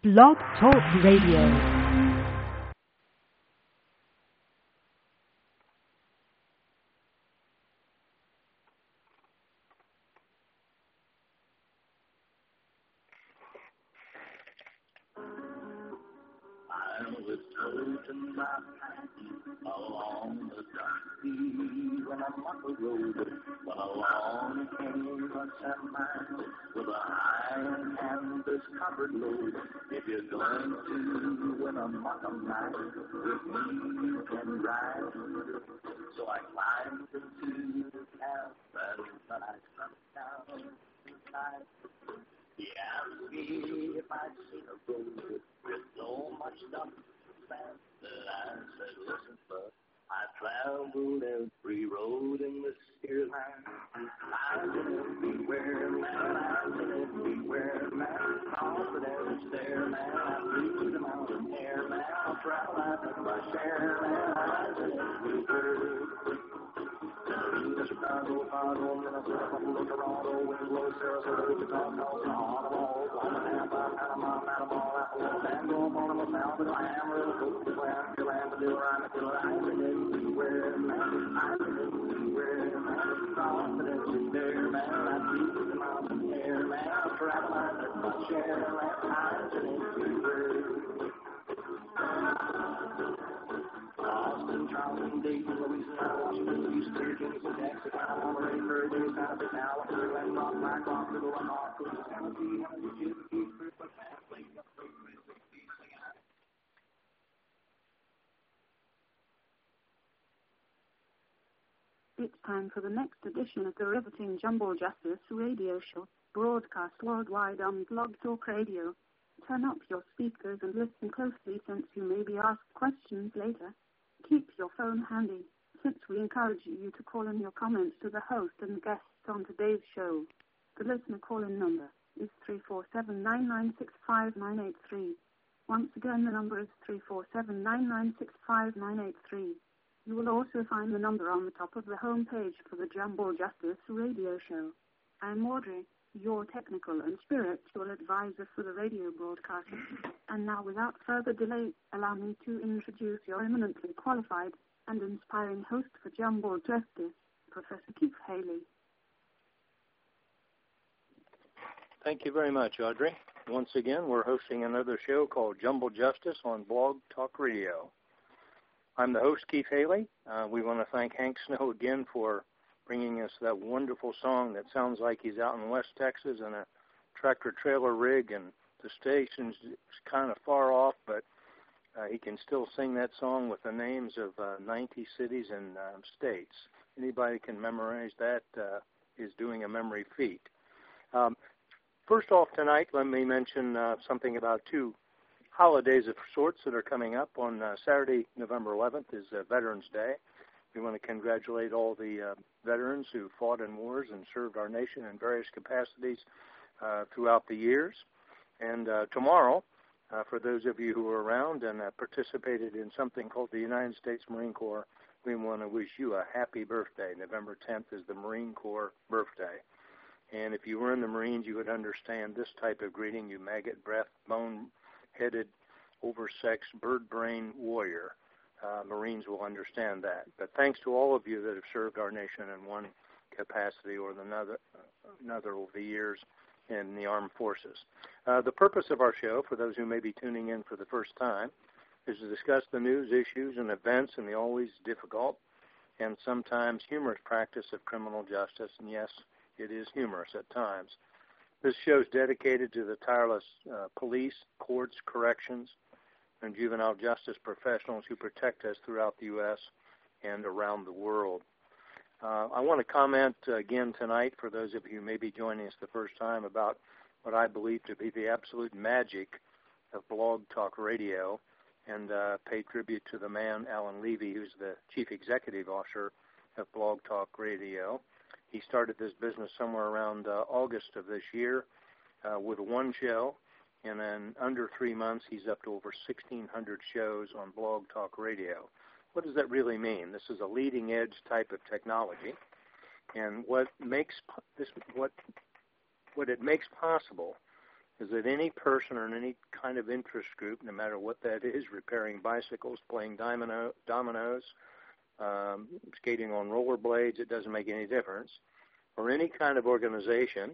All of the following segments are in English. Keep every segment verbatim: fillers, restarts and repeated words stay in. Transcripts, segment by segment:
Blog Talk Radio. Along the dusty when I'm on the road, when along came a semi with a high canvas covered load. If you're going to win a mother night, with me you can ride. So I climbed into the cab and when I sat down inside, he asked me if I'd seen a road with so much stuff. And I said, listen, bud, I traveled every road in this here land. I've been everywhere, man, I've been everywhere, man. Confidence there, man, I flew the mountain air, man. I'll travel out my share, man, I've been everywhere. Chicago, Chicago, Minnesota, Buffalo, Toronto, Winslow, Sarasota, Chicago, Ottawa, Oklahoma, Panama, Panama, Orlando, Baltimore, Melbourne, Amarillo, Oakland, Atlanta, Delaware, I've been everywhere, man. I've been everywhere, man. Confidence is there, man. I feel the mountain air, man. I'll travel out my share, man. I've been everywhere. Austin, Charleston, Dayton, Louisiana, Washington, Houston, Kingston, Texas, Monterey, Fairview, Santa Fe, California, Glen Rock, Black Rock, Little Rock, Tennessee, It's time for the next edition of the Riveting Jumble Justice radio show, broadcast worldwide on Blog Talk Radio. Turn up your speakers and listen closely since you may be asked questions later. Keep your phone handy, since we encourage you to call in your comments to the host and guests on today's show. The listener call-in number is three four seven, nine nine six five, nine eight three. Once again, the number is three four seven, nine nine six five, nine eight three. You will also find the number on the top of the home page for the Jumble Justice radio show. I'm Audrey, your technical and spiritual advisor for the radio broadcast. And now, without further delay, allow me to introduce your eminently qualified and inspiring host for Jumble Justice, Professor Keith Haley. Thank you very much, Audrey. Once again, we're hosting another show called Jumble Justice on Blog Talk Radio. I'm the host, Keith Haley. Uh, we want to thank Hank Snow again for bringing us that wonderful song that sounds like he's out in West Texas in a tractor-trailer rig, and the station's kind of far off, but uh, he can still sing that song with the names of uh, ninety cities and uh, states. Anybody can memorize that uh, is doing a memory feat. Um, first off tonight, let me mention uh, something about two holidays of sorts that are coming up. On uh, Saturday, November eleventh, is uh, Veterans Day. We want to congratulate all the uh, veterans who fought in wars and served our nation in various capacities uh, throughout the years. And uh, tomorrow, uh, for those of you who are around and uh, participated in something called the United States Marine Corps, we want to wish you a happy birthday. November tenth is the Marine Corps birthday. And if you were in the Marines, you would understand this type of greeting, you maggot breath, bone-headed, oversexed, bird-brain warrior. Uh, Marines will understand that. But thanks to all of you that have served our nation in one capacity or another, uh, another over the years in the armed forces. Uh, the purpose of our show, for those who may be tuning in for the first time, is to discuss the news, issues, and events in the always difficult and sometimes humorous practice of criminal justice. And yes, it is humorous at times. This show is dedicated to the tireless uh, police, courts, corrections, and juvenile justice professionals who protect us throughout the U S and around the world. Uh, I want to comment uh, again tonight, for those of you who may be joining us the first time, about what I believe to be the absolute magic of Blog Talk Radio, and uh, pay tribute to the man, Alan Levy, who's the Chief Executive Officer of Blog Talk Radio. He started this business somewhere around uh, August of this year uh, with one show. And in under three months, he's up to over sixteen hundred shows on Blog Talk Radio. What does that really mean? This is a leading-edge type of technology, and what makes this what what it makes possible is that any person or any kind of interest group, no matter what that is, repairing bicycles, playing domino, dominoes, um, skating on rollerblades, it doesn't make any difference, or any kind of organization,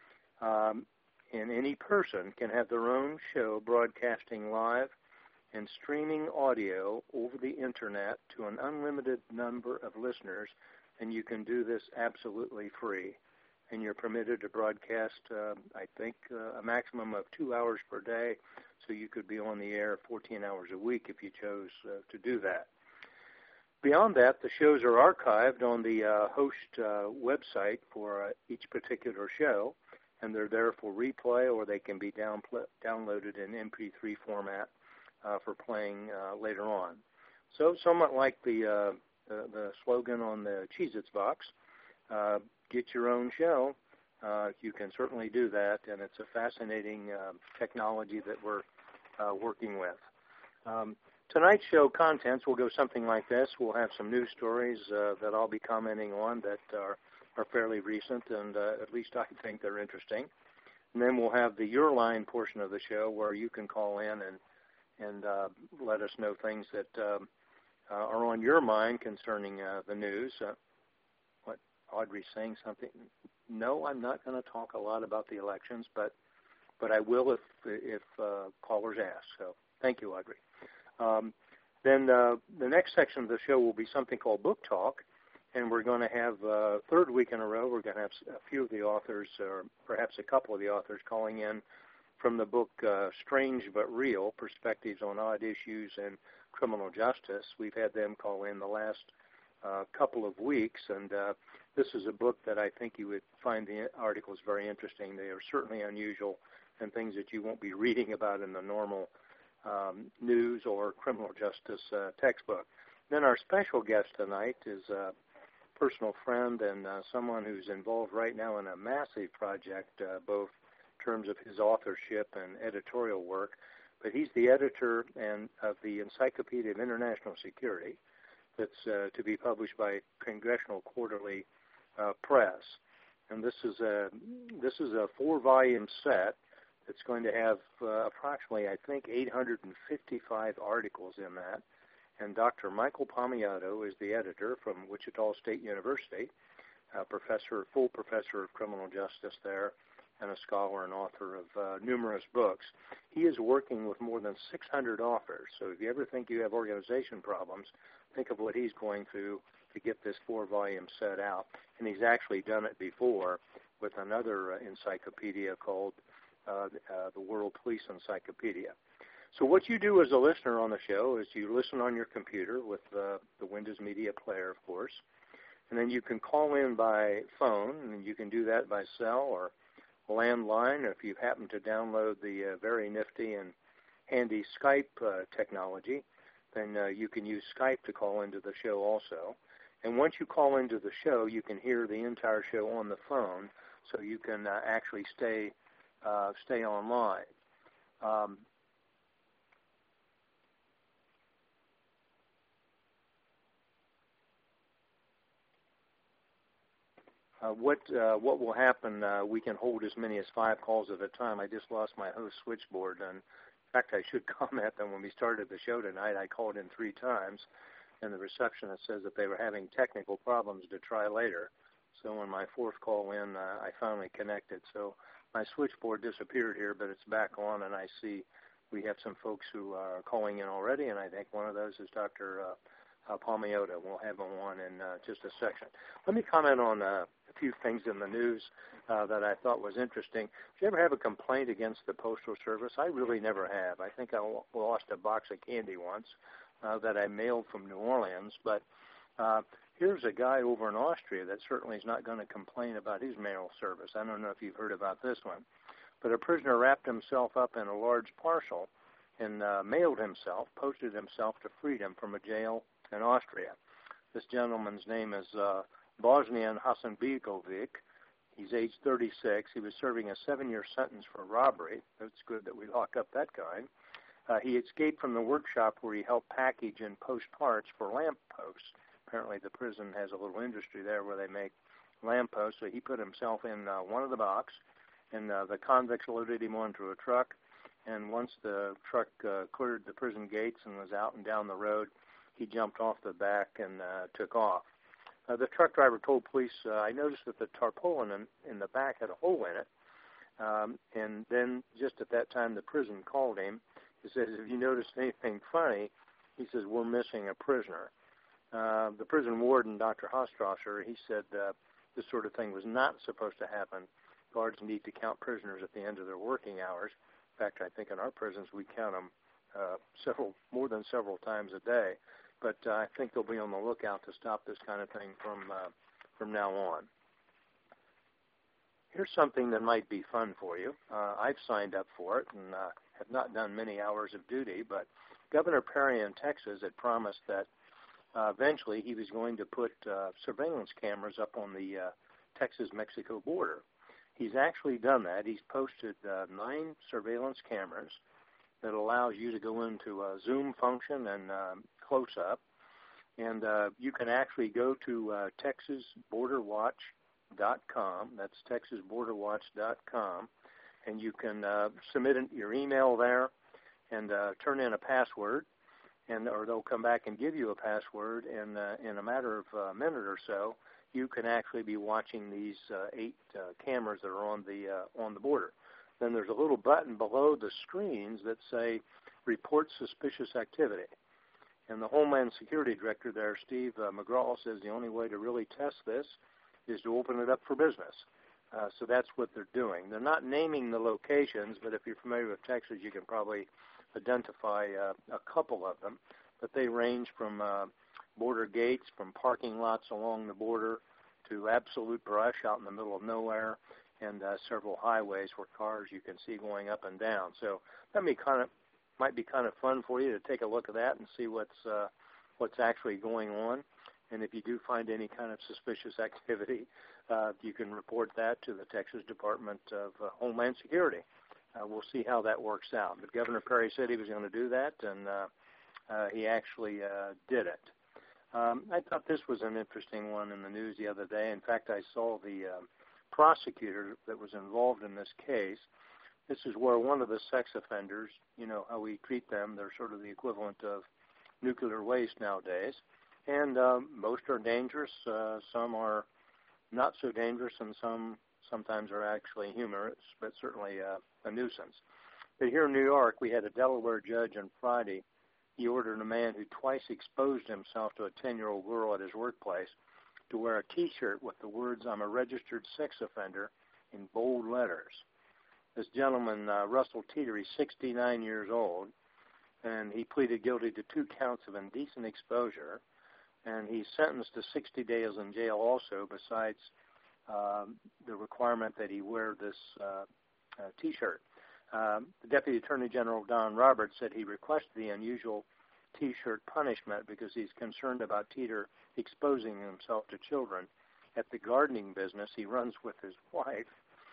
um, and any person can have their own show broadcasting live and streaming audio over the Internet to an unlimited number of listeners, and you can do this absolutely free. And you're permitted to broadcast, uh, I think, uh, a maximum of two hours per day, so you could be on the air fourteen hours a week if you chose uh, to do that. Beyond that, the shows are archived on the uh, host uh, website for uh, each particular show, and they're there for replay, or they can be down, downloaded in M P three format uh, for playing uh, later on. So somewhat like the, uh, the, the slogan on the Cheez-Its box, uh, get your own show, uh, you can certainly do that, and it's a fascinating uh, technology that we're uh, working with. Um, tonight's show contents will go something like this. We'll have some news stories uh, that I'll be commenting on that are, are fairly recent, and uh, at least I think they're interesting. And then we'll have the Your Line portion of the show where you can call in and, and uh, let us know things that um, uh, are on your mind concerning uh, the news. Uh, what, Audrey's saying something? No, I'm not going to talk a lot about the elections, but but I will if if uh, callers ask. So thank you, Audrey. Um, then uh, the next section of the show will be something called Book Talk, and we're going to have uh, third week in a row, we're going to have a few of the authors, or perhaps a couple of the authors, calling in from the book uh, Strange But Real, Perspectives on Odd Issues in Criminal Justice. We've had them call in the last uh, couple of weeks, and uh, this is a book that I think you would find the articles very interesting. They are certainly unusual and things that you won't be reading about in the normal um, news or criminal justice uh, textbook. Then our special guest tonight is a personal friend and uh, someone who's involved right now in a massive project, uh, both in terms of his authorship and editorial work. But he's the editor and of the Encyclopedia of International Security that's uh, to be published by Congressional Quarterly uh, Press. And this is a this is a four-volume set that's going to have uh, approximately, I think, eight hundred fifty-five articles in that. And Doctor Michael Palmiotto is the editor from Wichita State University, a professor, full professor of criminal justice there, and a scholar and author of uh, numerous books. He is working with more than six hundred authors. So if you ever think you have organization problems, think of what he's going through to get this four-volume set out. And he's actually done it before with another uh, encyclopedia called uh, uh, the World Police Encyclopedia. So what you do as a listener on the show is you listen on your computer with uh, the Windows Media Player, of course, and then you can call in by phone, and you can do that by cell or landline, or if you happen to download the uh, very nifty and handy Skype uh, technology, then uh, you can use Skype to call into the show also. And once you call into the show, you can hear the entire show on the phone, so you can uh, actually stay uh, stay online. Um, Uh, what uh, what will happen, uh, we can hold as many as five calls at a time. I just lost my host switchboard. And in fact, I should comment that when we started the show tonight, I called in three times, and the receptionist says that they were having technical problems to try later. So on my fourth call in, uh, I finally connected. So my switchboard disappeared here, but it's back on, and I see we have some folks who are calling in already, and I think one of those is Doctor Uh, Uh, Palmiotto. We'll have him on in uh, just a section. Let me comment on uh, a few things in the news uh, that I thought was interesting. Did you ever have a complaint against the Postal Service? I really never have. I think I lost a box of candy once uh, that I mailed from New Orleans, but uh, here's a guy over in Austria that certainly is not going to complain about his mail service. I don't know if you've heard about this one, but a prisoner wrapped himself up in a large parcel and uh, mailed himself, posted himself to freedom from a jail in Austria. This gentleman's name is uh, Bosnian Hasanbegovic. He's age thirty-six. He was serving a seven-year sentence for robbery. It's good that we lock up that guy. Uh, he escaped from the workshop where he helped package and post parts for lamp posts. Apparently the prison has a little industry there where they make lamp posts, so he put himself in uh, one of the box And uh, the convicts loaded him onto a truck, and once the truck uh, cleared the prison gates and was out and down the road, he jumped off the back and uh, took off. Uh, the truck driver told police, uh, I noticed that the tarpaulin in, in the back had a hole in it. Um, and then just at that time, the prison called him. He says, have you noticed anything funny? He says, we're missing a prisoner. Uh, the prison warden, Doctor Hostrasser, he said uh, this sort of thing was not supposed to happen. Guards need to count prisoners at the end of their working hours. In fact, I think in our prisons we count them uh, several, more than several times a day. But uh, I think they'll be on the lookout to stop this kind of thing from uh, from now on. Here's something that might be fun for you. Uh, I've signed up for it and uh, have not done many hours of duty, but Governor Perry in Texas had promised that uh, eventually he was going to put uh, surveillance cameras up on the uh, Texas-Mexico border. He's actually done that. He's posted uh, nine surveillance cameras that allows you to go into a zoom function and um, close up. And uh, you can actually go to uh, Texas Border Watch dot com. That's Texas Border Watch dot com. And you can uh, submit an, your email there and uh, turn in a password, and or they'll come back and give you a password. And uh, in a matter of a minute or so, you can actually be watching these uh, eight uh, cameras that are on the uh, on the border. Then there's a little button below the screens that say Report Suspicious Activity. And the Homeland Security Director there, Steve uh, McGraw, says the only way to really test this is to open it up for business. Uh, so that's what they're doing. They're not naming the locations, but if you're familiar with Texas, you can probably identify uh, a couple of them. But they range from uh, border gates, from parking lots along the border, to absolute brush out in the middle of nowhere, and uh, several highways where cars you can see going up and down. So that may kind of might be kind of fun for you to take a look at that and see what's uh, what's actually going on. And if you do find any kind of suspicious activity, uh, you can report that to the Texas Department of uh, Homeland Security. Uh, we'll see how that works out. But Governor Perry said he was going to do that, and uh, uh, he actually uh, did it. Um, I thought this was an interesting one in the news the other day. In fact, I saw the uh, prosecutor that was involved in this case. This is where one of the sex offenders, you know how we treat them, they're sort of the equivalent of nuclear waste nowadays. And um, most are dangerous. Uh, some are not so dangerous, and some sometimes are actually humorous, but certainly uh, a nuisance. But here in New York, we had a Delaware judge on Friday. He ordered a man who twice exposed himself to a ten-year-old girl at his workplace to wear a T-shirt with the words, "I'm a registered sex offender," in bold letters. This gentleman, uh, Russell Teeter, he's sixty-nine years old, and he pleaded guilty to two counts of indecent exposure, and he's sentenced to sixty days in jail also, besides um, the requirement that he wear this uh, uh, T-shirt. Um, the Deputy Attorney General, Don Roberts, said he requested the unusual T-shirt punishment because he's concerned about Teeter exposing himself to children at the gardening business he runs with his wife.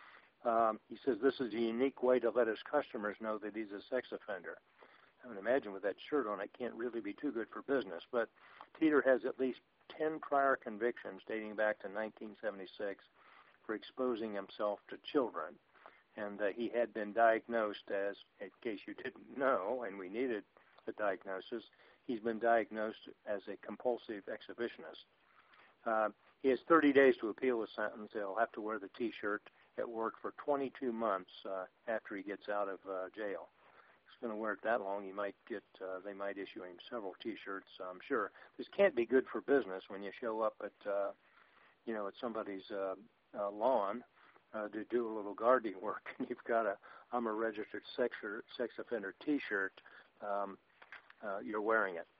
Um, he says this is a unique way to let his customers know that he's a sex offender. I would imagine with that shirt on, it can't really be too good for business. But Teeter has at least ten prior convictions dating back to nineteen seventy-six for exposing himself to children. And uh, he had been diagnosed as, in case you didn't know, and we needed a diagnosis, he's been diagnosed as a compulsive exhibitionist. Uh, he has thirty days to appeal the sentence. He'll have to wear the T-shirt at work for twenty-two months uh, after he gets out of uh, jail. He's going to wear it that long, he might get. Uh, they might issue him several T-shirts, I'm sure. This can't be good for business when you show up at, uh, you know, at somebody's uh, uh, lawn uh, to do a little gardening work, and you've got a "I'm a registered sex, or, sex offender" T-shirt. Um, uh, you're wearing it.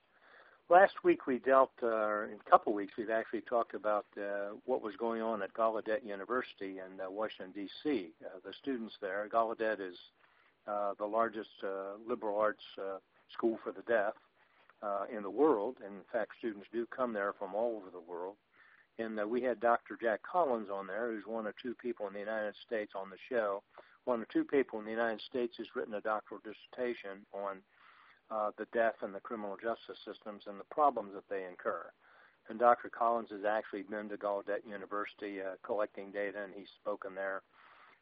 Last week we dealt, uh, in a couple weeks, we've actually talked about uh, what was going on at Gallaudet University in uh, Washington, D C Uh, the students there, Gallaudet is uh, the largest uh, liberal arts uh, school for the deaf uh, in the world. And in fact, students do come there from all over the world. And uh, we had Doctor Jack Collins on there, who's one or two people in the United States on the show. One or two people in the United States who's written a doctoral dissertation on Uh, the deaf and the criminal justice systems and the problems that they incur. And Doctor Collins has actually been to Gallaudet University uh, collecting data, and he's spoken there.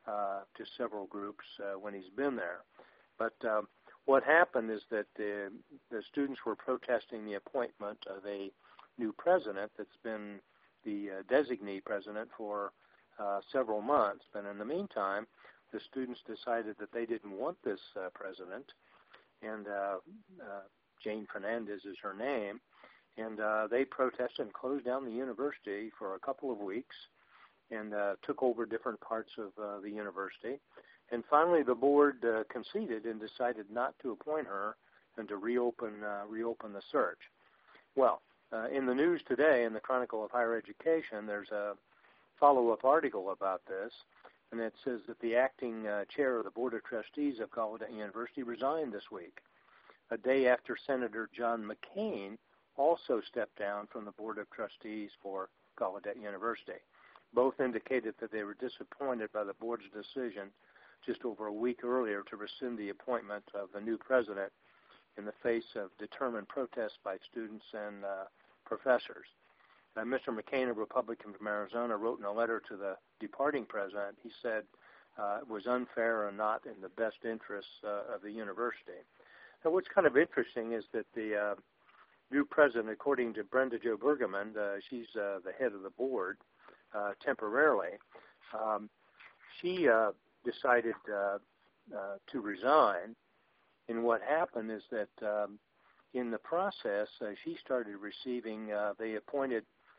uh, to several groups uh, when he's been there. But uh, what happened is that the, the students were protesting the appointment of a new president that's been the uh, designee president for uh, several months. But in the meantime, the students decided that they didn't want this uh, president, and uh, uh, Jane Fernandez is her name, and uh, they protested and closed down the university for a couple of weeks and uh, took over different parts of uh, the university. And finally, the board uh, conceded and decided not to appoint her and to reopen uh, reopen the search. Well, uh, in the news today, in the Chronicle of Higher Education, there's a follow-up article about this, and it says that the acting uh, chair of the Board of Trustees of Gallaudet University resigned this week, a day after Senator John McCain also stepped down from the Board of Trustees for Gallaudet University. Both indicated that they were disappointed by the board's decision just over a week earlier to rescind the appointment of the new president in the face of determined protests by students and uh, professors. Uh, Mister McCain, a Republican from Arizona, wrote in a letter to the departing president, he said uh, it was unfair and not in the best interests uh, of the university. Now, what's kind of interesting is that the uh, new president, according to Brenda Jo Bergeman, uh, she's uh, the head of the board uh, temporarily, um, she uh, decided uh, uh, to resign. And what happened is that um, in the process, uh, she started receiving, uh, they appointed,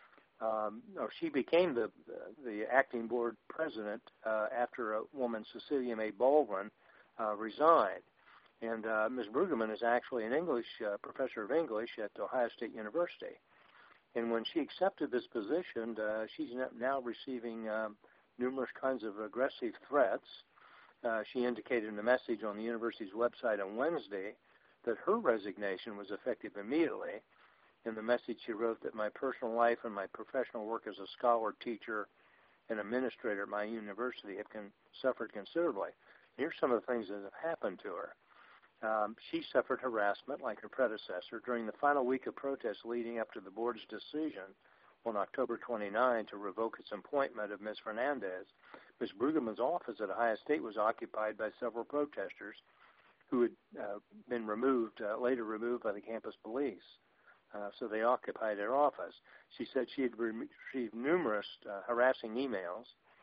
um, or she became the the acting board president uh, after a woman, Cecilia May Baldwin, uh, resigned. And uh, Miz Brueggemann is actually an English uh, professor of English at Ohio State University. And when she accepted this position, uh, she's now receiving um, numerous kinds of aggressive threats. Uh, she indicated in a message on the university's website on Wednesday that her resignation was effective immediately. In the message, she wrote that my personal life and my professional work as a scholar, teacher, and administrator at my university have con- suffered considerably. Here's some of the things that have happened to her. Um, she suffered harassment like her predecessor during the final week of protests leading up to the board's decision on October twenty-ninth to revoke its appointment of Miz Fernandez. Miz Brueggemann's office at Ohio State was occupied by several protesters who had uh, been removed, uh, later removed by the campus police. Uh, so they occupied their office. She said she had re- received numerous uh, harassing emails,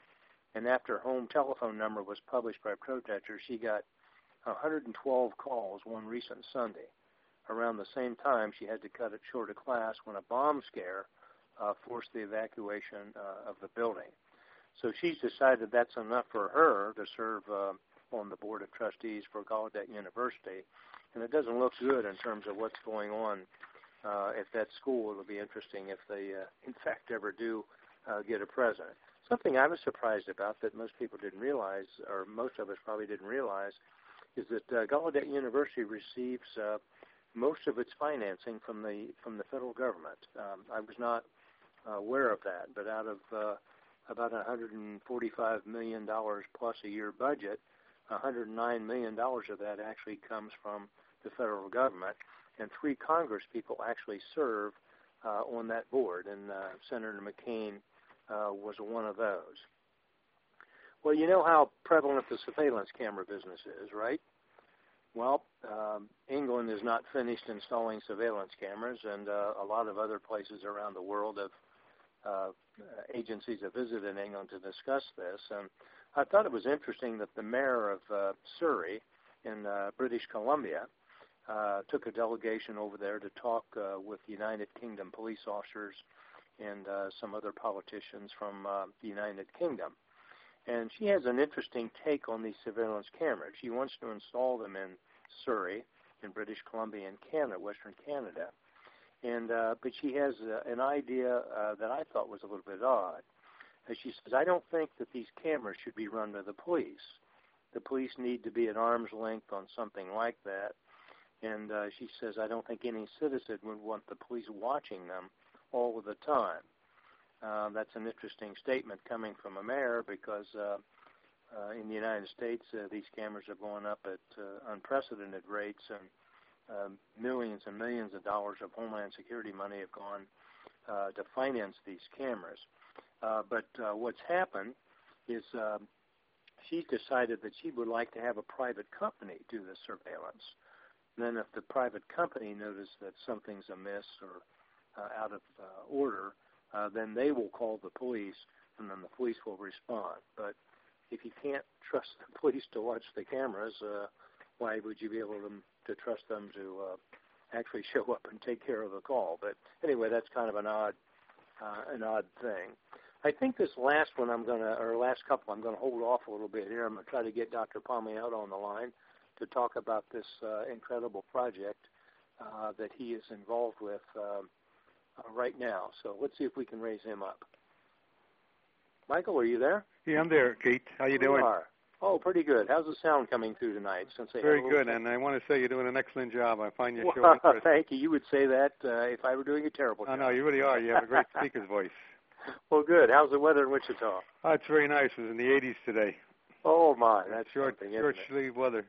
and after her home telephone number was published by protesters, she got one hundred twelve calls one recent Sunday. Around the same time, she had to cut it short of class when a bomb scare uh, forced the evacuation uh, of the building. So she's decided that's enough for her to serve uh, on the Board of Trustees for Gallaudet University, and it doesn't look good in terms of what's going on uh, at that school. It'll be interesting if they, uh, in fact, ever do uh, get a president. Something I was surprised about that most people didn't realize, or most of us probably didn't realize, is that uh, Gallaudet University receives uh, most of its financing from the from the federal government. Um, I was not uh, aware of that, but out of uh, about one hundred forty-five million dollars plus a year budget, one hundred nine million dollars of that actually comes from the federal government, and three Congress people actually serve uh, on that board, and uh, Senator McCain uh, was one of those. Well, you know how prevalent the surveillance camera business is, right? Well, um, England is not finished installing surveillance cameras, and uh, a lot of other places around the world have uh, agencies have visited England to discuss this. And I thought it was interesting that the mayor of uh, Surrey in uh, British Columbia uh, took a delegation over there to talk uh, with United Kingdom police officers and uh, some other politicians from uh, the United Kingdom. And she has an interesting take on these surveillance cameras. She wants to install them in Surrey, in British Columbia, and Canada, Western Canada. And uh, but she has uh, an idea uh, that I thought was a little bit odd. As she says, I don't think that these cameras should be run by the police. The police need to be at arm's length on something like that. And uh, she says, I don't think any citizen would want the police watching them all of the time. Uh, that's an interesting statement coming from a mayor because uh, uh, in the United States, uh, these cameras are going up at uh, unprecedented rates, and um, millions and millions of dollars of Homeland Security money have gone uh, to finance these cameras. Uh, but uh, what's happened is uh, she's decided that she would like to have a private company do the surveillance. And then if the private company notices that something's amiss or uh, out of uh, order, uh, then they will call the police, and then the police will respond. But if you can't trust the police to watch the cameras, uh, why would you be able to, to trust them to uh, actually show up and take care of the call? But anyway, that's kind of an odd, uh, an odd thing. I think this last one I'm going to, or last couple, I'm going to hold off a little bit here. I'm going to try to get Doctor Palmiotto on the line to talk about this uh, incredible project uh, that he is involved with uh, uh, right now. So let's see if we can raise him up. Michael, are you there? Yeah, I'm there, Keith. How you doing? You are. Oh, pretty good. How's the sound coming through tonight? Since I Very good, time? And I want to say you're doing an excellent job. I find your show well, interesting. Thank you. You would say that uh, if I were doing a terrible oh, job. No, you really are. You have a great speaker's voice. Well, good. How's the weather in Wichita? Oh, it's very nice. It was in the eighties today. Oh, my. That's short, something, short isn't it? sleeve weather.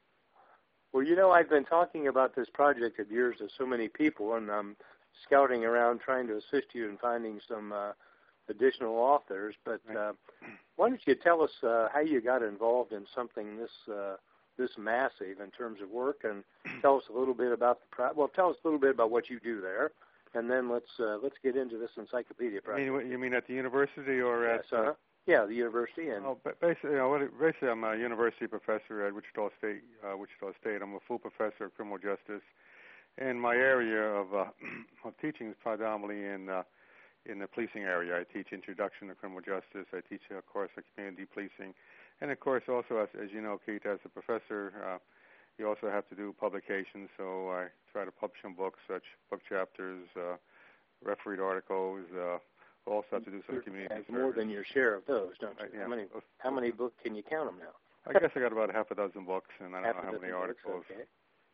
Well, you know, I've been talking about this project of yours to so many people, and I'm scouting around trying to assist you in finding some uh, additional authors. But uh, why don't you tell us uh, how you got involved in something this uh, this massive in terms of work, and tell us a little bit about the pro- well, tell us a little bit about what you do there, and then let's uh, let's get into this encyclopedia project. You mean, you mean at the university or yes, at? Uh, uh, yeah, the university. And oh, but basically, you know, what it, basically, I'm a university professor at Wichita State. Uh, Wichita State. I'm a full professor of criminal justice, and my area of uh, of teaching is predominantly in uh, in the policing area. I teach introduction to criminal justice. I teach, of course, community policing, and of course, also as, as you know, Keith, as a professor, uh, you also have to do publications. So I try to publish some books, such book chapters, uh, refereed articles. Uh, also have to do some community That's service. more than your share of those, don't you? Uh, yeah. How many how many books can you count them now? I guess I got about half a dozen books, and I don't Half know a how dozen many books, articles. Okay.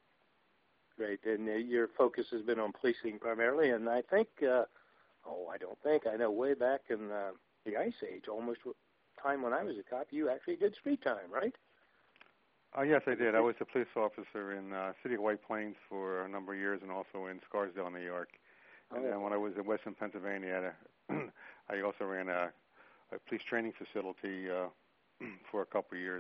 Great. And uh, your focus has been on policing primarily, and I think, uh, oh, I don't think, I know way back in uh, the Ice Age, almost time when I was a cop, you actually did street time, right? Oh, yes, I did. I was a police officer in uh, City of White Plains for a number of years, and also in Scarsdale, New York. And oh. then when I was in Western Pennsylvania, I also ran a, a police training facility uh, for a couple of years.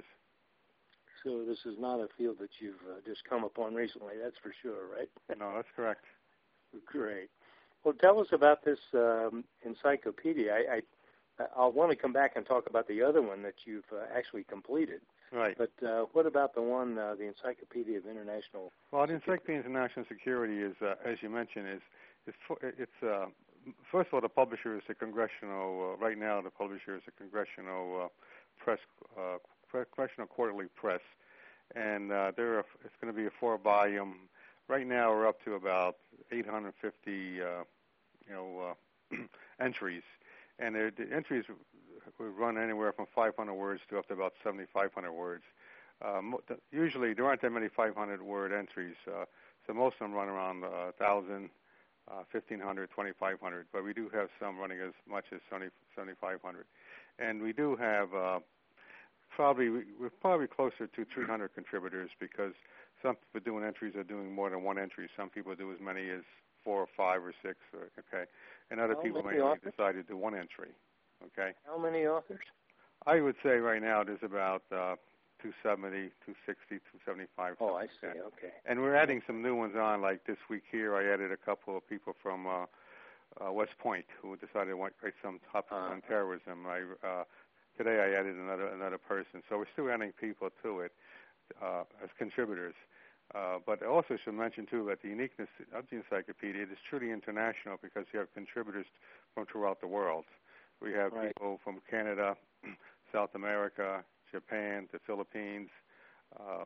So this is not a field that you've uh, just come upon recently, that's for sure, right? No, that's correct. Great. Well, tell us about this um, encyclopedia. I, I, I'll want to come back and talk about the other one that you've uh, actually completed. Right. But uh, what about the one, uh, the Encyclopedia of International Well, the Encyclopedia of International Security is, uh, as you mentioned, is, is for, it's, uh, first of all, the publisher is a congressional, uh, right now the publisher is a congressional uh, press, uh, congressional quarterly press, and uh, there are, it's going to be a four-volume. Right now we're up to about eight hundred fifty, uh, you know, uh, entries, and the entries would run anywhere from five hundred words to up to about seventy-five hundred words. Um, usually there aren't that many five hundred word entries, uh, so most of them run around uh, one thousand, uh, fifteen hundred, twenty-five hundred, but we do have some running as much as seventy-five hundred. And we do have uh, probably, we're probably closer to three hundred contributors, because some people doing entries are doing more than one entry. Some people do as many as four or five or six, or, okay, and other How people many may only authors? decide to do one entry. Okay. How many authors? I would say right now there's about uh, two seventy, two sixty, two seventy-five. Oh, I like see. that. Okay. And we're adding some new ones on. Like this week here, I added a couple of people from uh, uh, West Point who decided to write some topics Uh-huh. on terrorism. I, uh, today I added another another person. So we're still adding people to it uh, as contributors. Uh, but I also should mention, too, that the uniqueness of the encyclopedia, it is truly international because you have contributors from throughout the world. We have Right. people from Canada, South America, Japan, the Philippines, uh,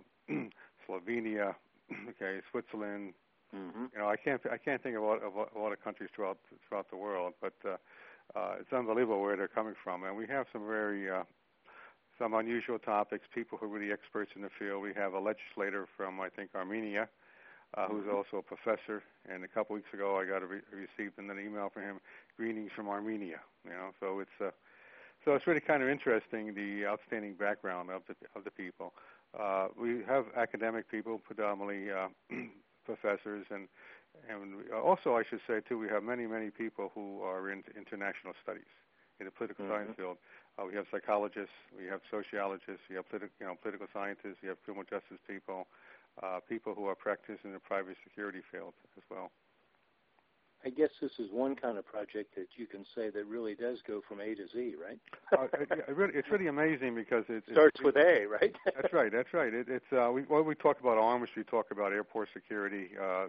Slovenia, okay, Switzerland. Mm-hmm. You know, I can't I can't think of a lot of, a lot of countries throughout throughout the world, but uh, uh, it's unbelievable where they're coming from, and we have some very uh, some unusual topics. People who are really experts in the field. We have a legislator from I think Armenia, uh, who's Mm-hmm. also a professor. And a couple weeks ago, I got a re- received an email from him, greetings from Armenia. You know, so it's uh, so it's really kind of interesting, the outstanding background of the of the people. Uh, we have academic people, predominantly uh, professors, and and we, also I should say too, we have many many people who are in international studies in the political Mm-hmm. science field. Uh, we have psychologists, we have sociologists, we have politi- you know, political scientists, we have criminal justice people, uh, people who are practicing in the private security field as well. I guess this is one kind of project that you can say that really does go from A to Z, right? uh, it, it really, it's really amazing because it, it starts it, with A, right? That's right. That's right. It, it's uh, we, well, we talk about arms, we talk about airport security. Uh,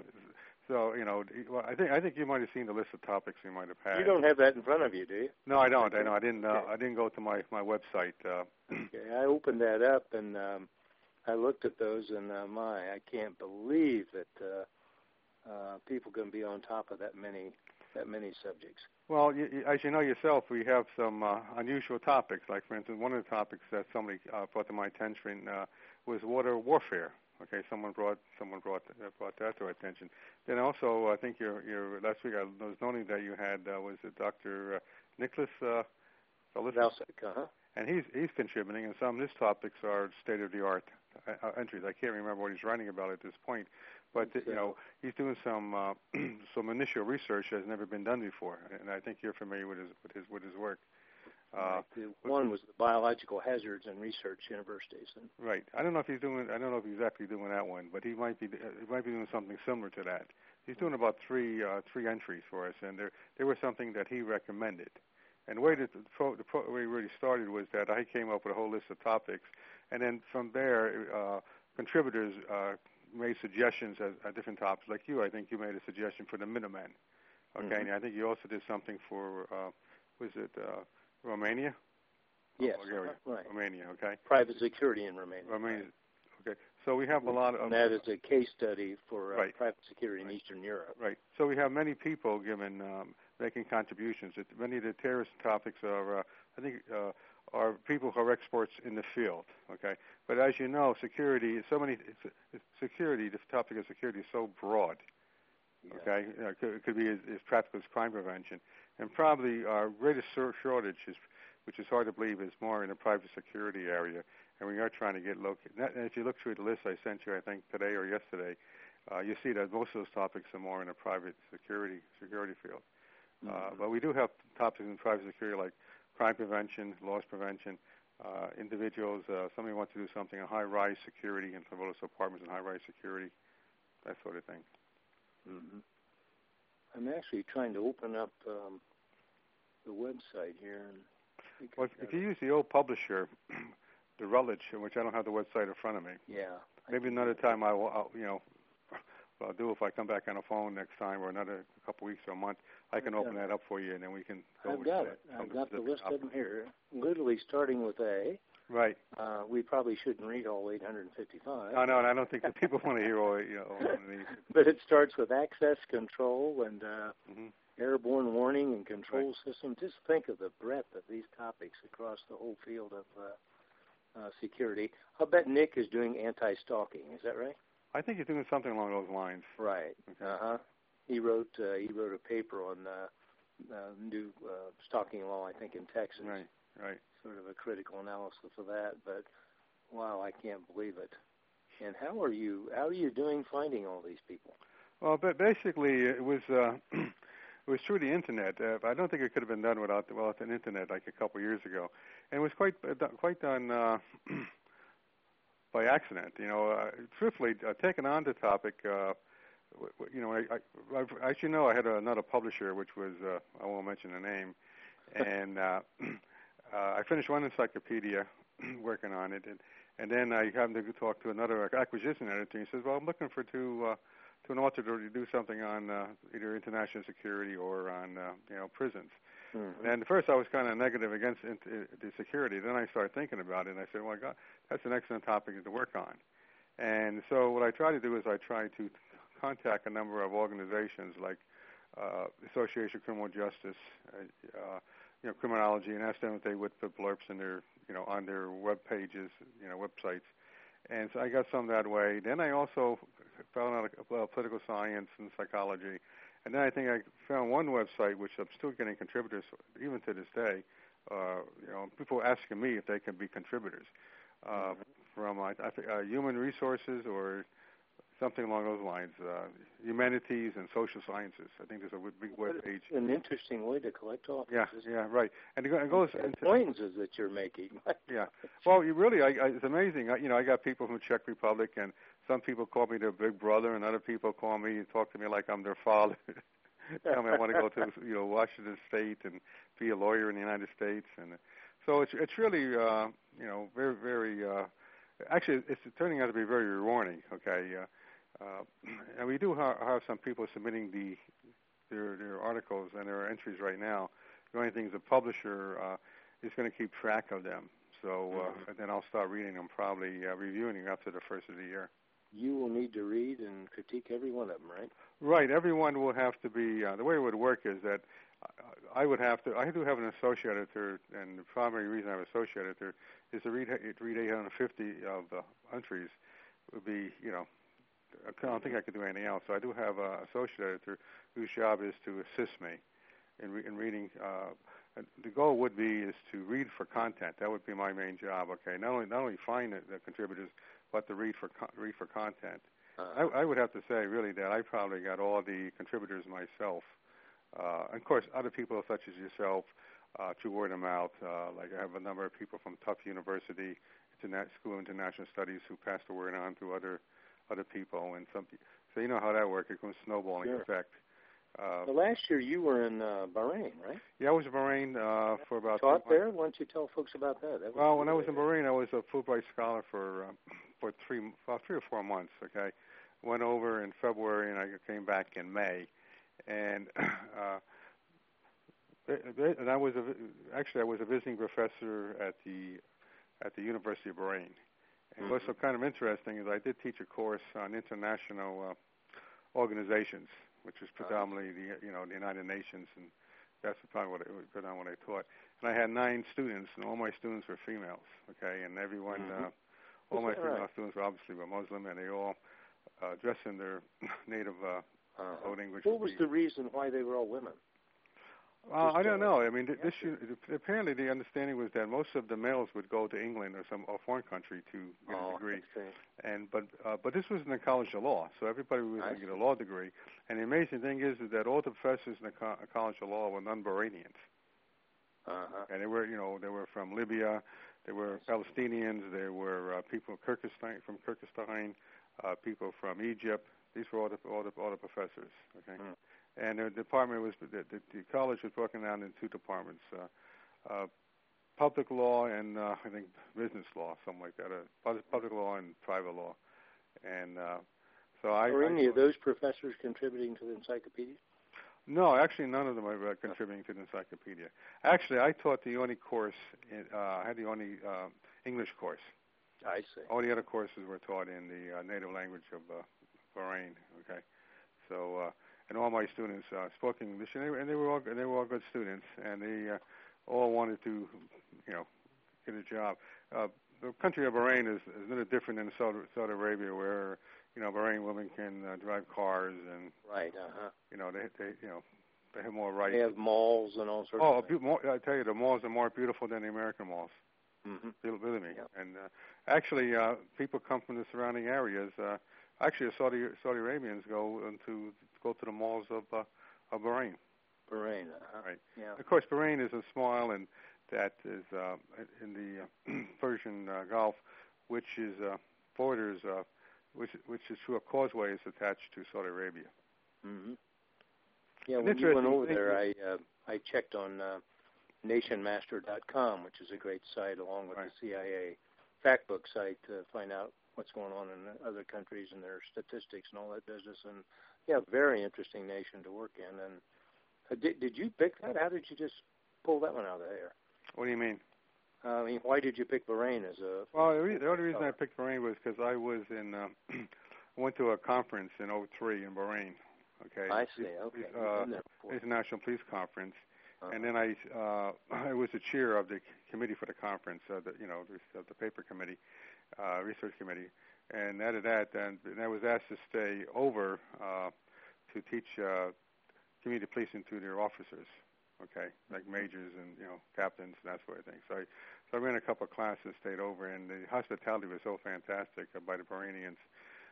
so you know, well, I think I think you might have seen the list of topics we might have had. You don't have that in front of you, do you? No, I don't. I know. I didn't. Uh, okay. I didn't go to my my website. Uh, okay. I opened that up and um, I looked at those, and uh, my, I can't believe that uh, uh, people can be on top of that many. that many subjects. Well, you, you, as you know yourself, we have some uh, unusual topics. Like, for instance, one of the topics that somebody uh, brought to my attention uh, was water warfare. Okay, someone brought someone brought uh, brought that to our attention. Then also, I think your your last week I was noting that you had uh, was it Doctor Uh, Nicholas uh, Valsic, uh-huh. And he's he's contributing, and some of his topics are state of the art uh, entries. I can't remember what he's writing about at this point. But you know, he's doing some uh, some initial research that has never been done before, and I think you're familiar with his with his with his work. Uh, right. The one was the biological hazards and research universities. And right. I don't know if he's doing. I don't know if he's exactly doing that one, but he might be. He might be doing something similar to that. He's doing about three uh, three entries for us, and there there was something that he recommended. And the way that the, pro, the pro, way it really started was that I came up with a whole list of topics, and then from there, uh, contributors. Uh, made suggestions at, at different topics. Like you, I think you made a suggestion for the Minutemen. Okay, mm-hmm. and I think you also did something for, uh, was it uh, Romania? Yes, oh, Bulgaria. right. Romania, okay. Private security in Romania. Romania, okay. So we have a lot of... And that is a case study for uh, right. private security in right. Eastern Europe. Right. So we have many people giving, um, making contributions. It, many of the terrorist topics are, uh, I think, uh, are people who are experts in the field, okay? But as you know, security is so many, it's, it's security, the topic of security is so broad, yeah. okay? You know, it, could, it could be as, as practical as crime prevention. And probably our greatest shortage, is, which is hard to believe, is more in the private security area. And we are trying to get located. And if you look through the list I sent you, I think, today or yesterday, uh, you see that most of those topics are more in the private security security field. Mm-hmm. Uh, but we do have topics in private security like crime prevention, loss prevention, uh, individuals, uh, somebody wants to do something on high-rise security and some of those apartments in high-rise security, that sort of thing. Mm-hmm. I'm actually trying to open up um, the website here. And well, if, if you use the old publisher, the Rutledge, which I don't have the website in front of me. Yeah. Maybe another time I will, I'll, you know, what I'll do if I come back on the phone next time or another couple weeks or a month, I can open that up for you, and then we can go I've got it. I've got the list of them here, literally starting with A. Right. Uh, we probably shouldn't read all eight hundred fifty-five. No, no, and I don't think that people want to hear all, you know, all of these. But it starts with access control and uh, mm-hmm. airborne warning and control right. system. Just think of the breadth of these topics across the whole field of uh, uh, security. I'll bet Nick is doing anti-stalking. Is that right? I think he's doing something along those lines. Right. Okay. Uh-huh. He wrote uh, he wrote a paper on uh, uh, new uh, stalking law, I think, in Texas. Right, right. Sort of a critical analysis of that, but wow, I can't believe it. And how are you? How are you doing finding all these people? Well, but basically, it was uh, it was through the internet. Uh, I don't think it could have been done without without the internet, like a couple of years ago, and it was quite uh, quite done. Uh, by accident, you know, uh, truthfully, uh, taking on the topic, uh, w- w- you know, I, I, as you know, I had another publisher, which was, uh, I won't mention the name, and uh, uh, I finished one encyclopedia, working on it, and, and then I happened to talk to another acquisition editor, and he says, well, I'm looking for two, uh, to an author to do something on uh, either international security or on, uh, you know, prisons. Mm-hmm. And at first I was kind of negative against in, in, the security. Then I started thinking about it, and I said, well, God, that's an excellent topic to work on. And so what I try to do is I try to contact a number of organizations like uh, Association of Criminal Justice, uh, uh, you know, criminology, and ask them if they would put blurbs in their, you know, on their web pages, you know, websites. And so I got some that way. Then I also found out about political science and psychology. And then I think I found one website, which I'm still getting contributors, even to this day. Uh, you know, people asking me if they can be contributors uh, mm-hmm. from I, I think, uh, Human Resources or something along those lines. Uh, humanities and social sciences. I think there's a big web page. An interesting way to collect all. Yeah, yeah, right. And it go- it goes into acquaintances that you're making. Yeah. Well, you really, I, I, it's amazing. I, you know, I got people from Czech Republic, and some people call me their big brother, and other people call me and talk to me like I'm their father. Tell me I want to go to, you know, Washington State and be a lawyer in the United States, and so it's it's really, uh, you know, very very. Uh, actually, it's turning out to be very rewarding. Okay. Uh, uh, and we do ha- have some people submitting the their their articles and their entries right now. The only thing is the publisher uh, is going to keep track of them. So uh, mm-hmm. and then I'll start reading them, probably uh, reviewing them after the first of the year. You will need to read and critique every one of them, right? Right. Everyone will have to be. Uh, the way it would work is that I would have to. I do have an associate editor, and the primary reason I have an associate editor is to read to read eight hundred fifty of the entries. Would be, you know, I don't think I could do anything else. So I do have an associate editor whose job is to assist me in, re- in reading. Uh, the goal would be is to read for content. That would be my main job. Okay, not only not only find the, the contributors, but to read for con- read for content. Uh-huh. I, I would have to say really that I probably got all the contributors myself. Uh, and of course, other people such as yourself, uh, through word of mouth. Uh, like I have a number of people from Tufts University, Internet School of International Studies, who pass the word on to other other people, and some. So you know how that works. It goes snowballing sure. effect. Uh, well, last year you were in uh, Bahrain, right? Yeah, I was in Bahrain uh, for about. Taught there? Why don't you tell folks about that? that well, when I was in Bahrain, I was a Fulbright scholar for um, for three, well, three or four months. Okay, went over in February and I came back in May, and uh, and I was a, actually I was a visiting professor at the at the University of Bahrain. And mm-hmm. what's so kind of interesting is I did teach a course on international uh, organizations, which is predominantly the you know the United Nations, and that's probably what I, predominantly what I taught. And I had nine students, and all my students were females. Okay, and everyone, mm-hmm. uh, all my female right? students were obviously were Muslim, and they all uh, dressed in their native uh, uh-huh. clothing. Which what was be, the reason why they were all women? Uh, I don't know. I mean, this apparently the understanding was that most of the males would go to England or some or foreign country to get oh, a degree, okay. and but uh, but this was in the College of Law, so everybody was going to get a law degree. And the amazing thing is, is that all the professors in the co- College of Law were non-Bahrainians, uh-huh. and they were you know they were from Libya, they were Palestinians, they were uh, people from Kyrgyzstan, from Kyrgyzstan, uh, people from Egypt. These were all the all the, all the professors. Okay. Mm. And the department was the, the, the college was broken down into two departments: uh, uh, public law and uh, I think business law, something like that. Uh, public law and private law. And uh, so I. Were I, any of those professors contributing to the encyclopedia? No, actually, none of them are uh, contributing to the encyclopedia. Actually, I taught the only course. In, uh, I had the only uh, English course. I see. All the other courses were taught in the uh, native language of uh, Bahrain. Okay, so. Uh, And all my students uh, spoke English, and they, and they were all they were all good students, and they uh, all wanted to, you know, get a job. Uh, the country of Bahrain is, is a little different than Saudi, Saudi Arabia, where you know Bahrain women can uh, drive cars and right, uh-huh. you know they they you know they have more rights. They have malls and all sorts. Oh, of things. More, I tell you, the malls are more beautiful than the American malls. Mm-hmm. Believe me. Yeah. And uh, actually, uh, people come from the surrounding areas. Uh, actually, Saudi Saudi Arabians go into go to the malls of uh, of Bahrain. Bahrain, uh-huh. Right. Yeah. Of course, Bahrain is a small island that is uh, in the uh, Persian uh, Gulf, which is uh, borders, uh, which which is through a causeway is attached to Saudi Arabia. Mm-hmm. Yeah, when you went over there, I uh, I checked on uh, nation master dot com, which is a great site, along with right. the C I A fact book site, to find out what's going on in other countries and their statistics and all that business. And yeah, very interesting nation to work in. And uh, did did you pick that? How did you just pull that one out of the air? What do you mean? Uh, I mean, why did you pick Bahrain as a? Well, the, re- the only reason I picked Bahrain was because I was in uh, went to a conference in oh three in Bahrain. Okay. I see. Okay. Uh, International Police Conference, uh-huh. and then I uh, I was the chair of the committee for the conference. Uh, the, you know, the, the paper committee, uh, research committee. And out of that, and, and I was asked to stay over uh, to teach uh, community policing to their officers, okay, like majors and you know captains and that sort of thing. So I, so I ran a couple of classes, stayed over, and the hospitality was so fantastic uh, by the Bahrainians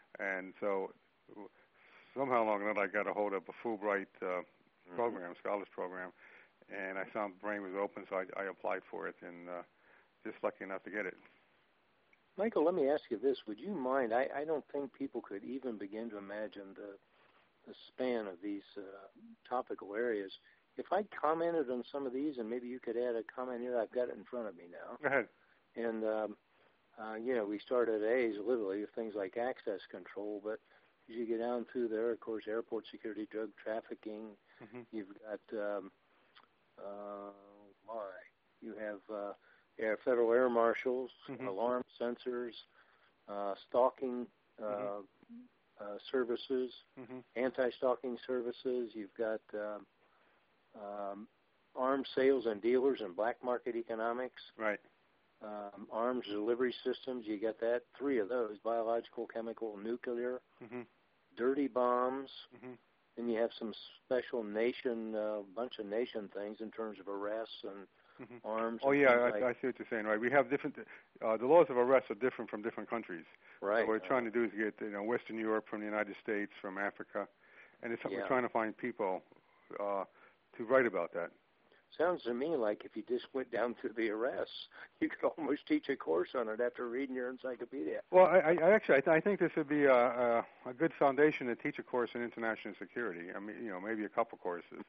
And so somehow along that I got a hold of a Fulbright uh, mm-hmm. program, scholars program, and I found the brain was open, so I, I applied for it, and uh, just lucky enough to get it. Michael, let me ask you this. Would you mind, I, I don't think people could even begin to imagine the, the span of these uh, topical areas. If I commented on some of these, and maybe you could add a comment here, I've got it in front of me now. Go ahead. And, um, uh, you know, we started at A's literally with things like access control, but as you get down through there, of course, airport security, drug trafficking, mm-hmm. you've got, um, uh, my, you have uh, air, federal air marshals, mm-hmm. alarm sensors, uh, stalking uh, mm-hmm. uh, services, mm-hmm. anti-stalking services. You've got um, um, arms sales and dealers and black market economics. Right. Um, arms delivery systems, you get that, three of those, biological, chemical, nuclear, mm-hmm. dirty bombs, mm-hmm. then you have some special nation, a uh, bunch of nation things in terms of arrests and mm-hmm. arms. Oh, yeah, I, like. I see what you're saying, right. We have different, uh, the laws of arrest are different from different countries. Right. So what we're trying to do is get, you know, Western Europe from the United States, from Africa, and it's, yeah. we're trying to find people uh, to write about that. Sounds to me like if you just went down through the arrests, you could almost teach a course on it after reading your encyclopedia. Well, I, I actually, I, th- I think this would be a, a, a good foundation to teach a course in international security. I mean, you know, maybe a couple courses.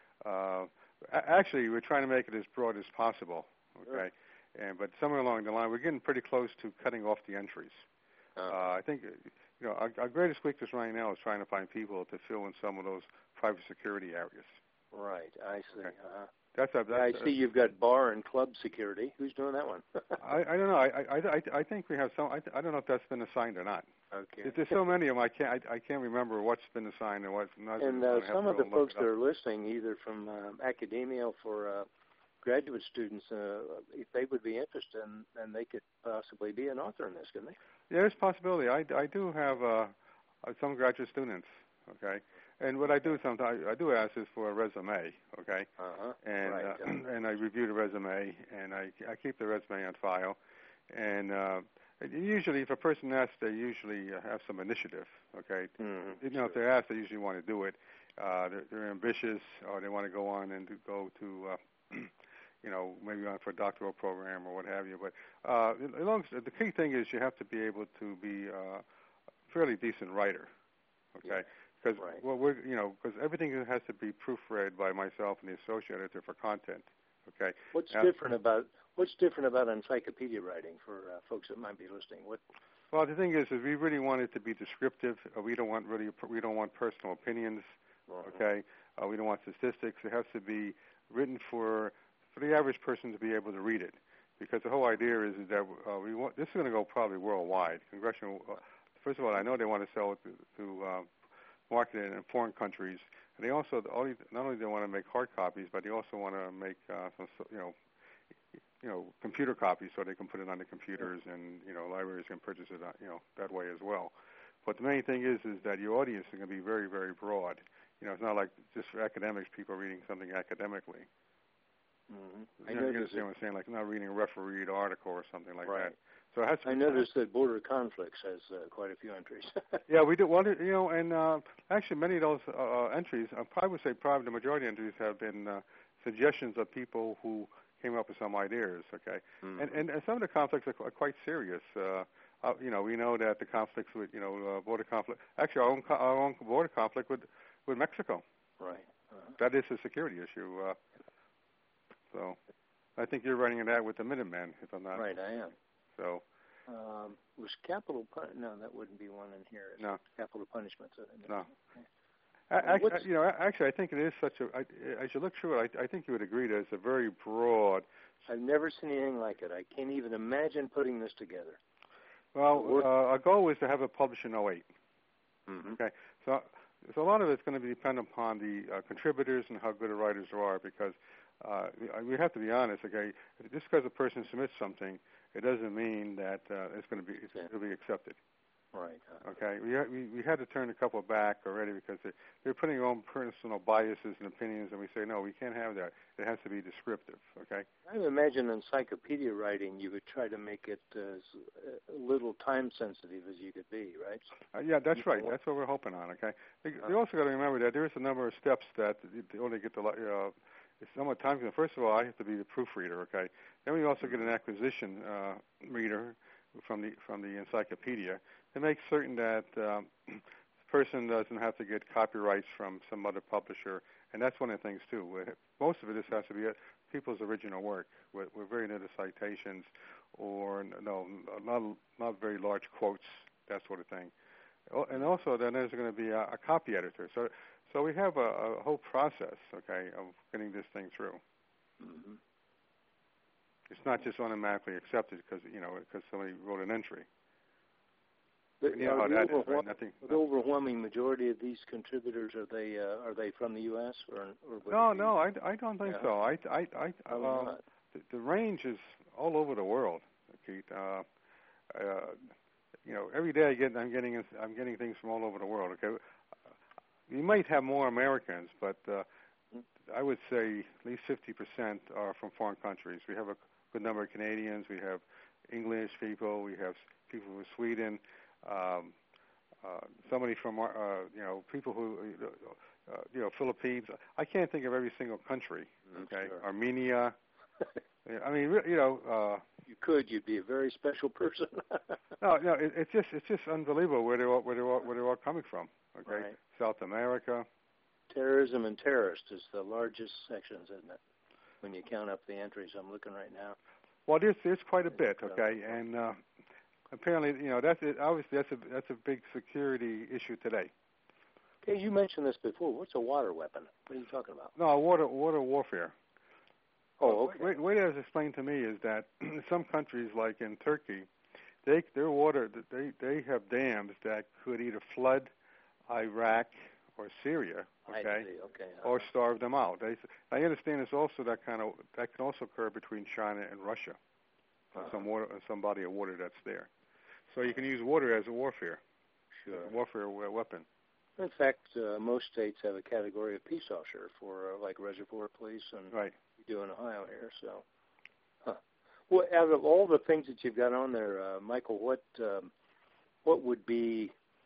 Uh, actually, we're trying to make it as broad as possible. Okay, sure. And but somewhere along the line, we're getting pretty close to cutting off the entries. Uh-huh. Uh, I think, you know, our, our greatest weakness right now is trying to find people to fill in some of those private security areas. Right, I see. Okay. Uh-huh. That's a, that's I see a, you've got bar and club security. Who's doing that one? I, I don't know. I, I, I, I think we have some. I, I don't know if that's been assigned or not. Okay. There's so many of them. I can't. I, I can't remember what's been assigned and what's not. And uh, some of the folks that are listening, either from uh, academia or for uh, graduate students, uh, if they would be interested, then they could possibly be an author in this, couldn't they? Yeah, there's a possibility. I, I do have uh, some graduate students. Okay. And what I do sometimes, I do ask is for a resume, okay? Uh-huh. And right. uh, and I review the resume, and I, I keep the resume on file. And uh, usually, if a person asks, they usually have some initiative, okay? Mm-hmm. You know, if they're asked, they usually want to do it. Uh, they're, they're ambitious, or they want to go on and to go to, uh, you know, maybe on for a doctoral program or what have you. But uh, as long as, the key thing is you have to be able to be uh, a fairly decent writer, okay? Yeah. Because right. well, we're you know, because everything has to be proofread by myself and the associate editor for content. Okay. What's now, different about What's different about encyclopedia writing for uh, folks that might be listening? What? Well, the thing is, is we really want it to be descriptive. Uh, we don't want really we don't want personal opinions. Uh-huh. Okay. Uh, we don't want statistics. It has to be written for for the average person to be able to read it. Because the whole idea is, is that uh, we want this is going to go probably worldwide. Congressional. Uh, first of all, I know they want to sell it to. to uh, marketed in foreign countries, and they also only, not only do they want to make hard copies, but they also want to make uh, some, you know, you know, computer copies so they can put it on the computers, and you know, libraries can purchase it, you know, that way as well. But the main thing is, is that your audience is going to be very, very broad. You know, it's not like just for academics, people reading something academically. Mm-hmm. You, know, you understand what I'm saying? Like not reading a refereed article or something like right. that. So it has to I noticed that Border Conflicts has uh, quite a few entries. Yeah, we do. Well, you know, and uh, actually many of those uh, entries, I probably would say probably the majority of entries have been uh, suggestions of people who came up with some ideas, okay? Mm-hmm. And, and, and some of the conflicts are, qu- are quite serious. Uh, uh, you know, we know that the conflicts with, you know, uh, border conflict, actually our own, co- our own border conflict with, with Mexico. Right. Uh-huh. That is a security issue. Uh, so I think you're running that with the Minutemen, if I'm not Right, I am. So, um, was capital pun- no, that wouldn't be one in here. No, capital punishment. So no. Okay. Actually, you know, actually, I think it is such a. I, as you look through it, I, I think you would agree that it's a very broad. I've never seen anything like it. I can't even imagine putting this together. Well, uh, our goal is to have it published in oh eight. Mm-hmm. Okay, so so a lot of it's going to be dependent upon the uh, contributors and how good the writers are, because uh, we have to be honest. Okay, just because a person submits something, it doesn't mean that uh, it's going to be it's going to be accepted. Right. Okay, we, we we had to turn a couple back already because they, they're putting their own personal biases and opinions, and we say, no, we can't have that. It has to be descriptive, okay? I imagine encyclopedia writing, you would try to make it as little time-sensitive as you could be, right? Uh, yeah, that's right. That's what we're hoping on, okay? They, they also got to remember that there is a number of steps that they only get to, uh, it's somewhat time-consuming. First of all, I have to be the proofreader, okay? Then we also get an acquisition uh, reader from the from the encyclopedia to make certain that um, the person doesn't have to get copyrights from some other publisher, and that's one of the things too. Most of it just has to be people's original work. We're, we're very into citations, or no, not not very large quotes, that sort of thing. And also, then there's going to be a, a copy editor. So, so we have a, a whole process, okay, of getting this thing through. Mm-hmm. It's not just automatically accepted because you know because somebody wrote an entry. But you know how the that is, right? Nothing. The overwhelming majority of these contributors, are they uh, are they from the U S or? or no, no, I, I don't think yeah. so. I I I oh, uh, the, the range is all over the world, Keith. Uh, uh, you know, every day I get I'm getting I'm getting things from all over the world. Okay, you might have more Americans, but uh, I would say at least fifty percent are from foreign countries. We have a good number of Canadians. We have English people. We have people from Sweden. Um, uh, somebody from, uh, you know, people who, uh, you know, Philippines. I can't think of every single country. Okay, sure. Armenia. I mean, you know. Uh, you could. You'd be a very special person. no, no. It, it's just, it's just unbelievable where they're all, where they're all, where they're all coming from. Okay, right. South America. Terrorism and terrorist is the largest sections, isn't it? When you count up the entries, I'm looking right now. Well, there's there's quite a bit, okay, and uh, apparently, you know, that's it, obviously that's a that's a big security issue today. Okay, you mentioned this before. What's a water weapon? What are you talking about? No, water water warfare. Oh, okay. The way, way it was explained to me is that in some countries, like in Turkey, they their water they they have dams that could either flood Iraq or Syria, okay, I see. Okay. Uh-huh. or starve them out. They, I understand it's also that kind of that can also occur between China and Russia. Uh-huh. Some water, some body of water that's there, so you can use water as a warfare, sure, as a warfare weapon. In fact, uh, most states have a category of peace officer for uh, like reservoir police, and right. we do in Ohio here. So, huh. Well, out of all the things that you've got on there, uh, Michael, what um, what would be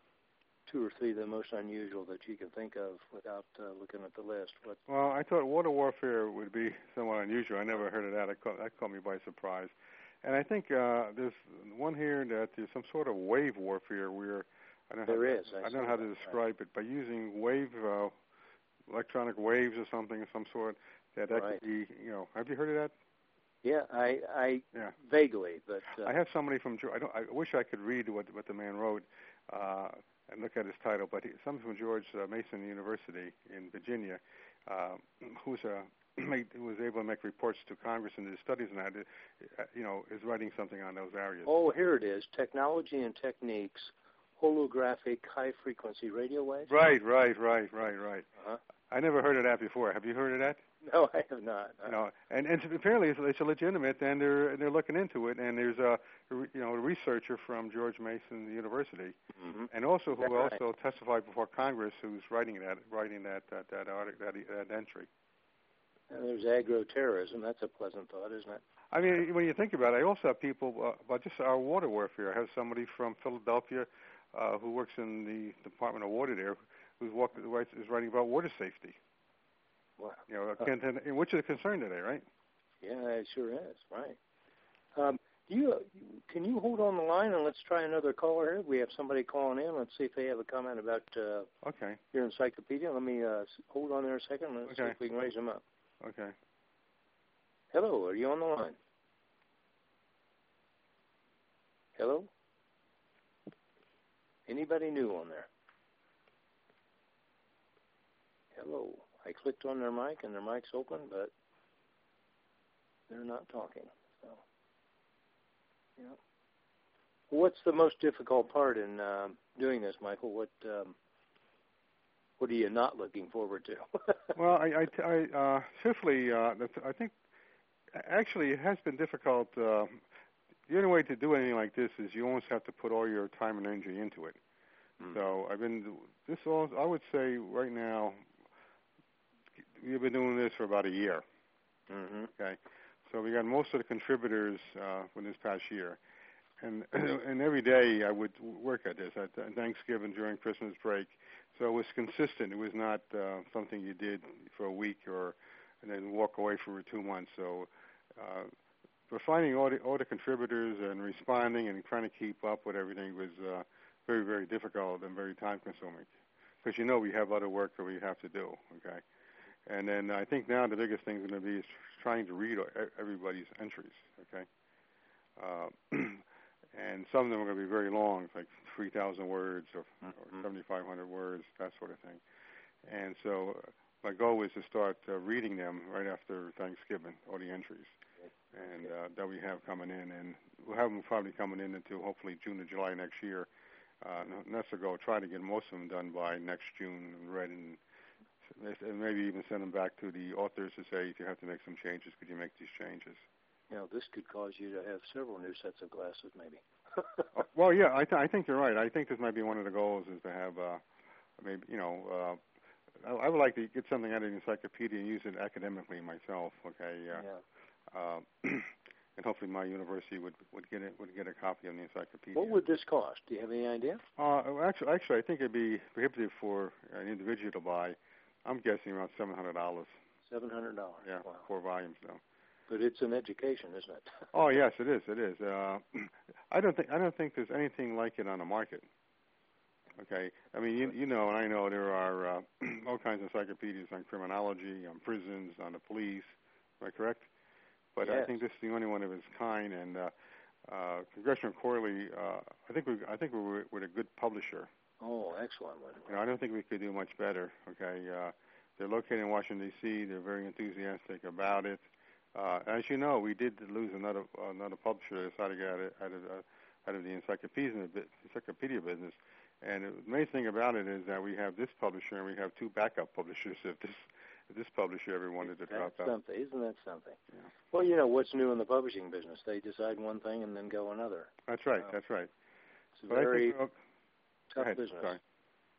two or three of the most unusual that you can think of without uh, looking at the list? What? Well, I thought water warfare would be somewhat unusual. I never heard of that. It caught, that caught me by surprise. And I think uh, there's one here that there's some sort of wave warfare where I don't know there how, is. I, I don't know how to describe right. it. By using wave, uh, electronic waves or something of some sort, that that right. could be, you know, have you heard of that? Yeah, I, I yeah. vaguely, but uh, I have somebody from. I don't. I wish I could read what what the man wrote. Uh, and look at his title, but he, something from George uh, Mason University in Virginia, uh, who's a, made, who was able to make reports to Congress and did studies on that, uh, you know, is writing something on those areas. Oh, here it is, Technology and Techniques, Holographic High-Frequency Radio Waves? Right, right, right, right, right. Uh-huh. I never heard of that before. Have you heard of that? No, I have not. Uh-huh. You know, and, and apparently it's, it's legitimate, and they're they're looking into it. And there's a you know a researcher from George Mason University, mm-hmm. and also who right? also testified before Congress, who's writing that writing that that that, article, that, that entry. And there's agro-terrorism. That's a pleasant thought, isn't it? I mean, when you think about it, I also have people uh, about just our water warfare. I have somebody from Philadelphia uh, who works in the Department of Water there, who's walk, is writing about water safety. Wow. You know, uh, which is a concern today, right? Yeah, it sure is. Right. Um, do you can you hold on the line and let's try another caller here? We have somebody calling in. Let's see if they have a comment about uh, okay. your encyclopedia. Let me uh, hold on there a second. Let's okay. see if we can raise them up. Okay. Hello, are you on the line? Hello? Anybody new on there? Hello. I clicked on their mic and their mic's open, but they're not talking. So, yeah. What's the most difficult part in um, doing this, Michael? What um, What are you not looking forward to? Well, I, I, I uh, truthfully, uh, I think actually it has been difficult. Uh, the only way to do anything like this is you almost have to put all your time and energy into it. Mm. So I've been this all. I would say right now we've been doing this for about a year. Mm-hmm. Okay, so we got most of the contributors uh, for this past year, and and every day I would work at this at Thanksgiving during Christmas break. So it was consistent. It was not uh, something you did for a week or and then walk away for two months. So. Uh, But finding all the, all the contributors and responding and trying to keep up with everything was uh, very, very difficult and very time-consuming. Because, you know, we have other work that we have to do, okay? And then I think now the biggest thing is going to be is trying to read everybody's entries, okay? Uh, and some of them are going to be very long, like three thousand words or, mm-hmm. or seventy-five hundred words, that sort of thing. And so uh, my goal is to start uh, reading them right after Thanksgiving, all the entries. And uh, that we have coming in, and we'll have them probably coming in until hopefully June or July next year. Uh, and that's the goal. Try to get most of them done by next June and read, and, and maybe even send them back to the authors to say, if you have to make some changes, could you make these changes? You know, this could cause you to have several new sets of glasses, maybe. uh, well, yeah, I, th- I think you're right. I think this might be one of the goals is to have, uh, maybe, you know, uh, I, I would like to get something out of the encyclopedia and use it academically myself. Okay. Uh, yeah. Uh, and hopefully my university would, would get it would get a copy of the encyclopedia. What would this cost? Do you have any idea? Uh, actually, actually, I think it'd be prohibitive for an individual to buy. I'm guessing around seven hundred dollars. Seven hundred dollars. Yeah, wow. Four volumes though. But it's an education, isn't it? Oh yes, it is. It is. Uh, I don't think I don't think there's anything like it on the market. Okay, I mean you you know and I know there are uh, all kinds of encyclopedias on criminology, on prisons, on the police. Am I correct? But yes. I think this is the only one of its kind, and uh, uh, Congressional Quarterly. Uh, I think we, I think we we're with a good publisher. Oh, excellent one. You know, I don't think we could do much better. Okay, uh, they're located in Washington D C. They're very enthusiastic about it. Uh, as you know, we did lose another another publisher that decided to get out of out of, uh, out of the encyclopedia encyclopedia business. And the amazing thing about it is that we have this publisher and we have two backup publishers. If this if this publisher ever wanted to drop That's out, something, isn't that something? Yeah. Well, you know what's new in the publishing business? They decide one thing and then go another. That's right. Um, that's right. It's a but very I think, oh, tough ahead, business. Sorry.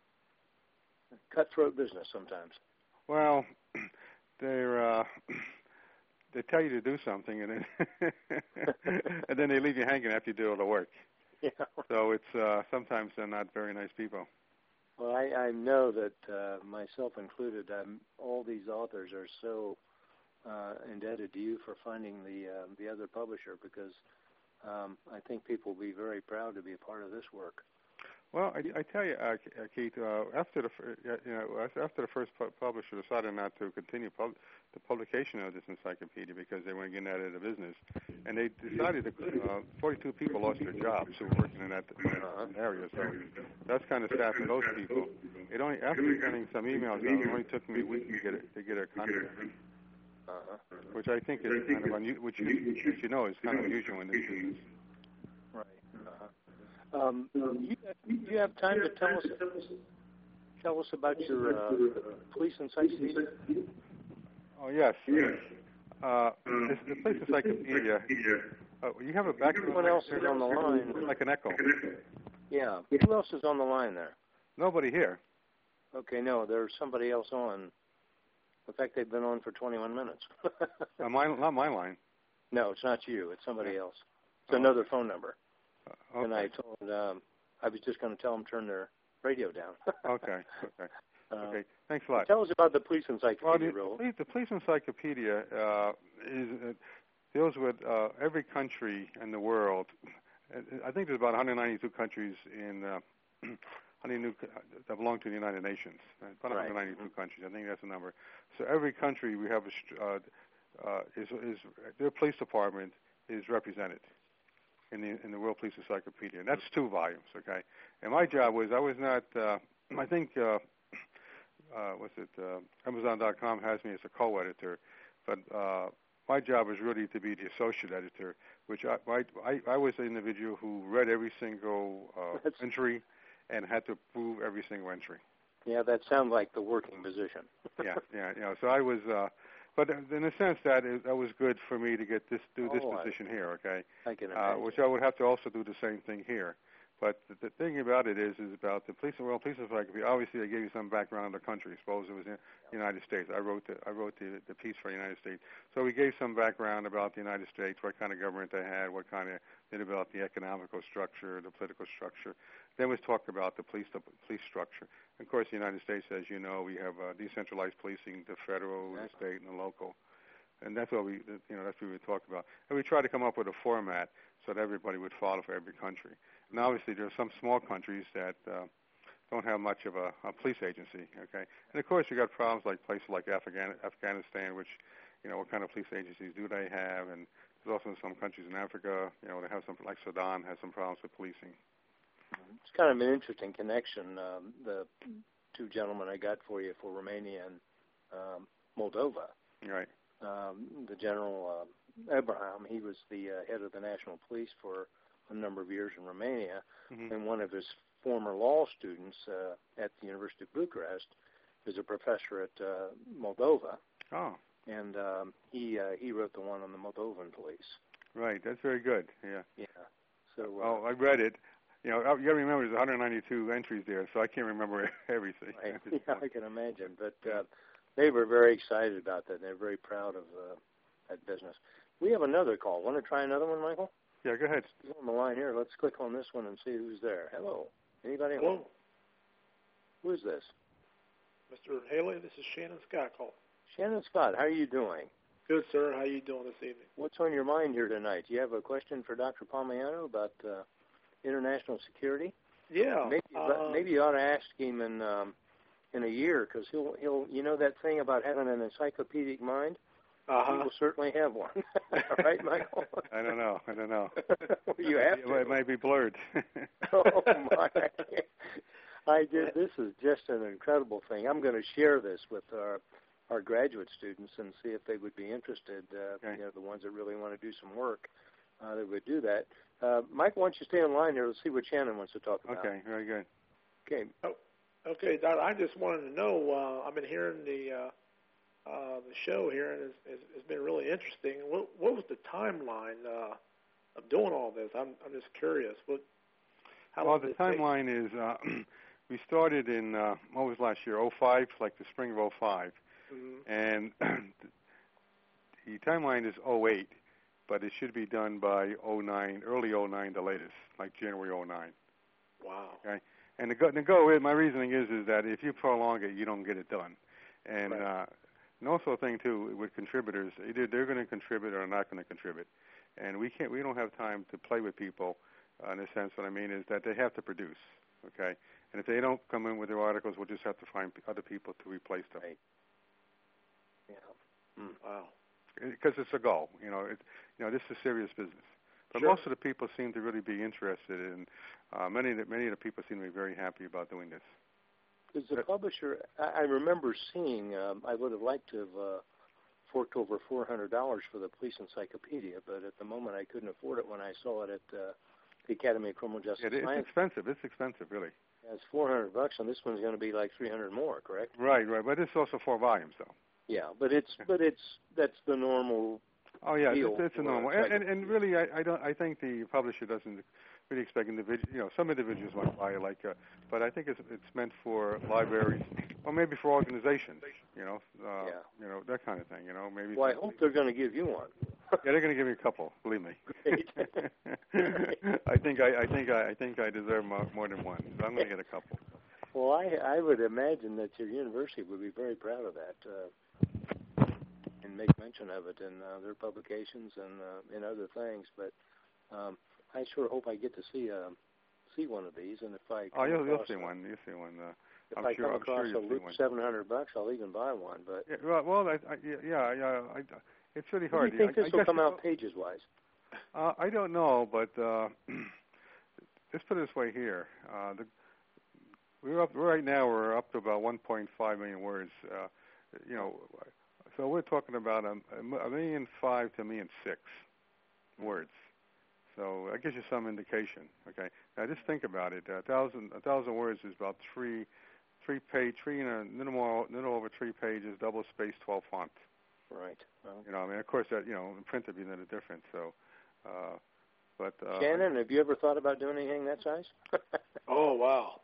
Cutthroat business sometimes. Well, they're uh, they tell you to do something and then and then they leave you hanging after you do all the work. Yeah. So it's uh, sometimes they're not very nice people. Well, I, I know that uh, myself included, um, all these authors are so uh, indebted to you for finding the uh, the other publisher because um, I think people will be very proud to be a part of this work. Well, I, I tell you, uh, Keith, uh, after the you know after the first pu- publisher decided not to continue pub- the publication of this encyclopedia because they weren't getting out of the business, and they decided that uh, forty-two people lost their jobs who were working in that, in that uh-huh. area. So that's kind of sad for those people. It only after sending some emails out, it only took me a week to get it, to get a contract, uh-huh. which I think is kind of unusual. Which you, which you know is kind of unusual in this business. Right. Uh-huh. Um, you, you have time to tell us tell us about your uh, police encyclopedia? Oh yes. Uh, this, the police encyclopedia. Uh, you have a background. Everyone else is on the line. Like an echo. Yeah. Who else is on the line there? Nobody here. Okay, no, there's somebody else on. In fact, they've been on for twenty-one minutes. uh, my, not my line. No, it's not you. It's somebody Yeah. else. It's oh. another phone number. Uh, okay. And I told, um, I was just going to tell them to turn their radio down. okay, okay. Uh, Okay, thanks a lot. Tell us about the police encyclopedia, well, Will. the, the police encyclopedia uh, is uh, deals with uh, every country in the world. I think there's about one hundred ninety-two countries in uh, that belong to the United Nations. About right. one hundred ninety-two mm-hmm. countries. I think that's the number. So every country we have a, uh, uh, is is their police department is represented in the in the World Police Encyclopedia, and that's two volumes. Okay, and my job was I was not. Uh, I think. Uh, Uh, what's it? Uh, Amazon dot com has me as a co-editor, but uh, my job is really to be the associate editor, which I I, I was the individual who read every single uh, entry and had to approve every single entry. Yeah, that sounds like the working position. yeah, yeah, you know. So I was, uh, but in a sense, that is, that was good for me to get this do this Oh, I- position here. Okay. I can Uh, imagine. which I would have to also do the same thing here. But the, the thing about it is, is about the police and world police psychopathy. Obviously, they gave you some background on the country. Suppose it was in the United States. I wrote the I wrote the, the piece for the United States. So we gave some background about the United States, what kind of government they had, what kind of did about the economical structure, the political structure. Then was talked about the police the police structure. Of course, the United States, as you know, we have uh, decentralized policing, the federal, Exactly. the state, and the local. And that's what we, you know, that's what we talk about. And we try to come up with a format so that everybody would follow for every country. And obviously, there are some small countries that uh, don't have much of a, a police agency. Okay, and of course, you got problems like places like Afghan- Afghanistan, which, you know, what kind of police agencies do they have? And there's also some countries in Africa, you know, they have some, like Sudan has some problems with policing. It's kind of an interesting connection. Um, the two gentlemen I got for you for Romania and um, Moldova. Right. Um, the General uh, Abraham, he was the uh, head of the national police for a number of years in Romania, Mm-hmm. and one of his former law students uh, at the University of Bucharest is a professor at uh, Moldova, Oh, and um, he uh, he wrote the one on the Moldovan police. right. That's very good. Yeah. Yeah. So. Uh, Oh, I read it. You know, you got to remember there's one hundred ninety-two entries there, so I can't remember everything. Right. Yeah, I can imagine. But uh, they were very excited about that. They're very proud of uh, that business. We have another call. Want to try another one, Michael? Yeah, go ahead. He's on the line here. Let's click on this one and see who's there. Hello. Anybody? Hello, Who is this? Mister Haley. This is Shannon Scott calling. Shannon Scott. How are you doing? Good, sir. How you doing this evening? What's on your mind here tonight? Do you have a question for Doctor Palmiano about uh, international security? Yeah. Maybe um, maybe you ought to ask him in um, in a year, because he'll he'll you know that thing about having an encyclopedic mind. Uh-huh. He will certainly have one. All right, Michael. I don't know. I don't know. Well, you have it, to. It might be blurred. Oh my! I did. This is just an incredible thing. I'm going to share this with our our graduate students and see if they would be interested. Uh, Okay. You know, the ones that really want to do some work, uh, that would do that. Uh, Mike, why don't you stay on line here? Let's see what Shannon wants to talk about. Okay, very good. Okay. Okay, Doc, I just wanted to know. Uh, I've been hearing the uh, uh, the show here, and it's, it's, it's been really interesting. What, what was the timeline uh, of doing all this? I'm I'm just curious. What? How Well, long the did it take? timeline is uh, we started in uh, what was last year, oh five, like the spring of oh five, Mhm. and the timeline is oh eight, but it should be done by oh nine, early oh nine, the latest, like January oh nine. Wow. Okay, and the go, the go is, my reasoning is is that if you prolong it, you don't get it done, and Right. uh, and also a thing too with contributors, either they're going to contribute or not going to contribute, and we can't, we don't have time to play with people. Uh, in a sense, what I mean is that they have to produce, okay, and if they don't come in with their articles, we'll just have to find p- other people to replace them. Right. Yeah. Mm. Wow. Because it's a goal, you know. It, you know, this is serious business. But Sure. most of the people seem to really be interested in. Uh, many of the, many of the people seem to be very happy about doing this. Because the That- publisher, I, I remember seeing, um, I would have liked to have uh, forked over four hundred dollars for the police encyclopedia, but at the moment I couldn't afford it when I saw it at uh, the Academy of Criminal Justice Yeah, it's Science. expensive. It's expensive, really. Yeah, it's four hundred bucks, and this one's going to be like three hundred more, correct? Right, right. But it's also four volumes, though. Yeah, but it's but it's that's the normal. Oh yeah, Deal it's, it's a for normal. a And, and, and really, I, I don't. I think the publisher doesn't really expect individuals. You know, some individuals might buy it, like, uh, but I think it's it's meant for libraries or maybe for organizations. You know, uh, Yeah. you know that kind of thing. You know, maybe. Well, I hope they're going to give you one. Yeah, they're going to give me a couple. Believe me. Great. I think I, I think I, I think I deserve more, more than one. So I'm going to get a couple. Well, I I would imagine that your university would be very proud of that, uh, and make mention of it in uh, their publications and uh, in other things. But um, I sure hope I get to see uh, see one of these, and if I Oh, come you'll, you'll across see a- one. You'll see one. Uh, if I'm I sure. come I'm sure across you'll a see loop one. seven hundred bucks, I'll even buy one. But Yeah, well, well, I, I, yeah, yeah. I, it's really what do hard. you think I, this I will guess come it- out pages wise? Uh, I don't know, but uh, let's put it this way here. Uh, the, we're up right now. We're up to about one point five million words. Uh, you know, so we're talking about a, a million five to a million six words. So that gives you some indication. Okay. Now just think about it. A thousand, a thousand words is about three, three page, three and a little more, little over three pages, double spaced, twelve font. Right. Well, you know, I mean, of course, that you know, in print would be a little different. So, uh, but uh, Shannon, have you ever thought about doing anything that size? Oh wow!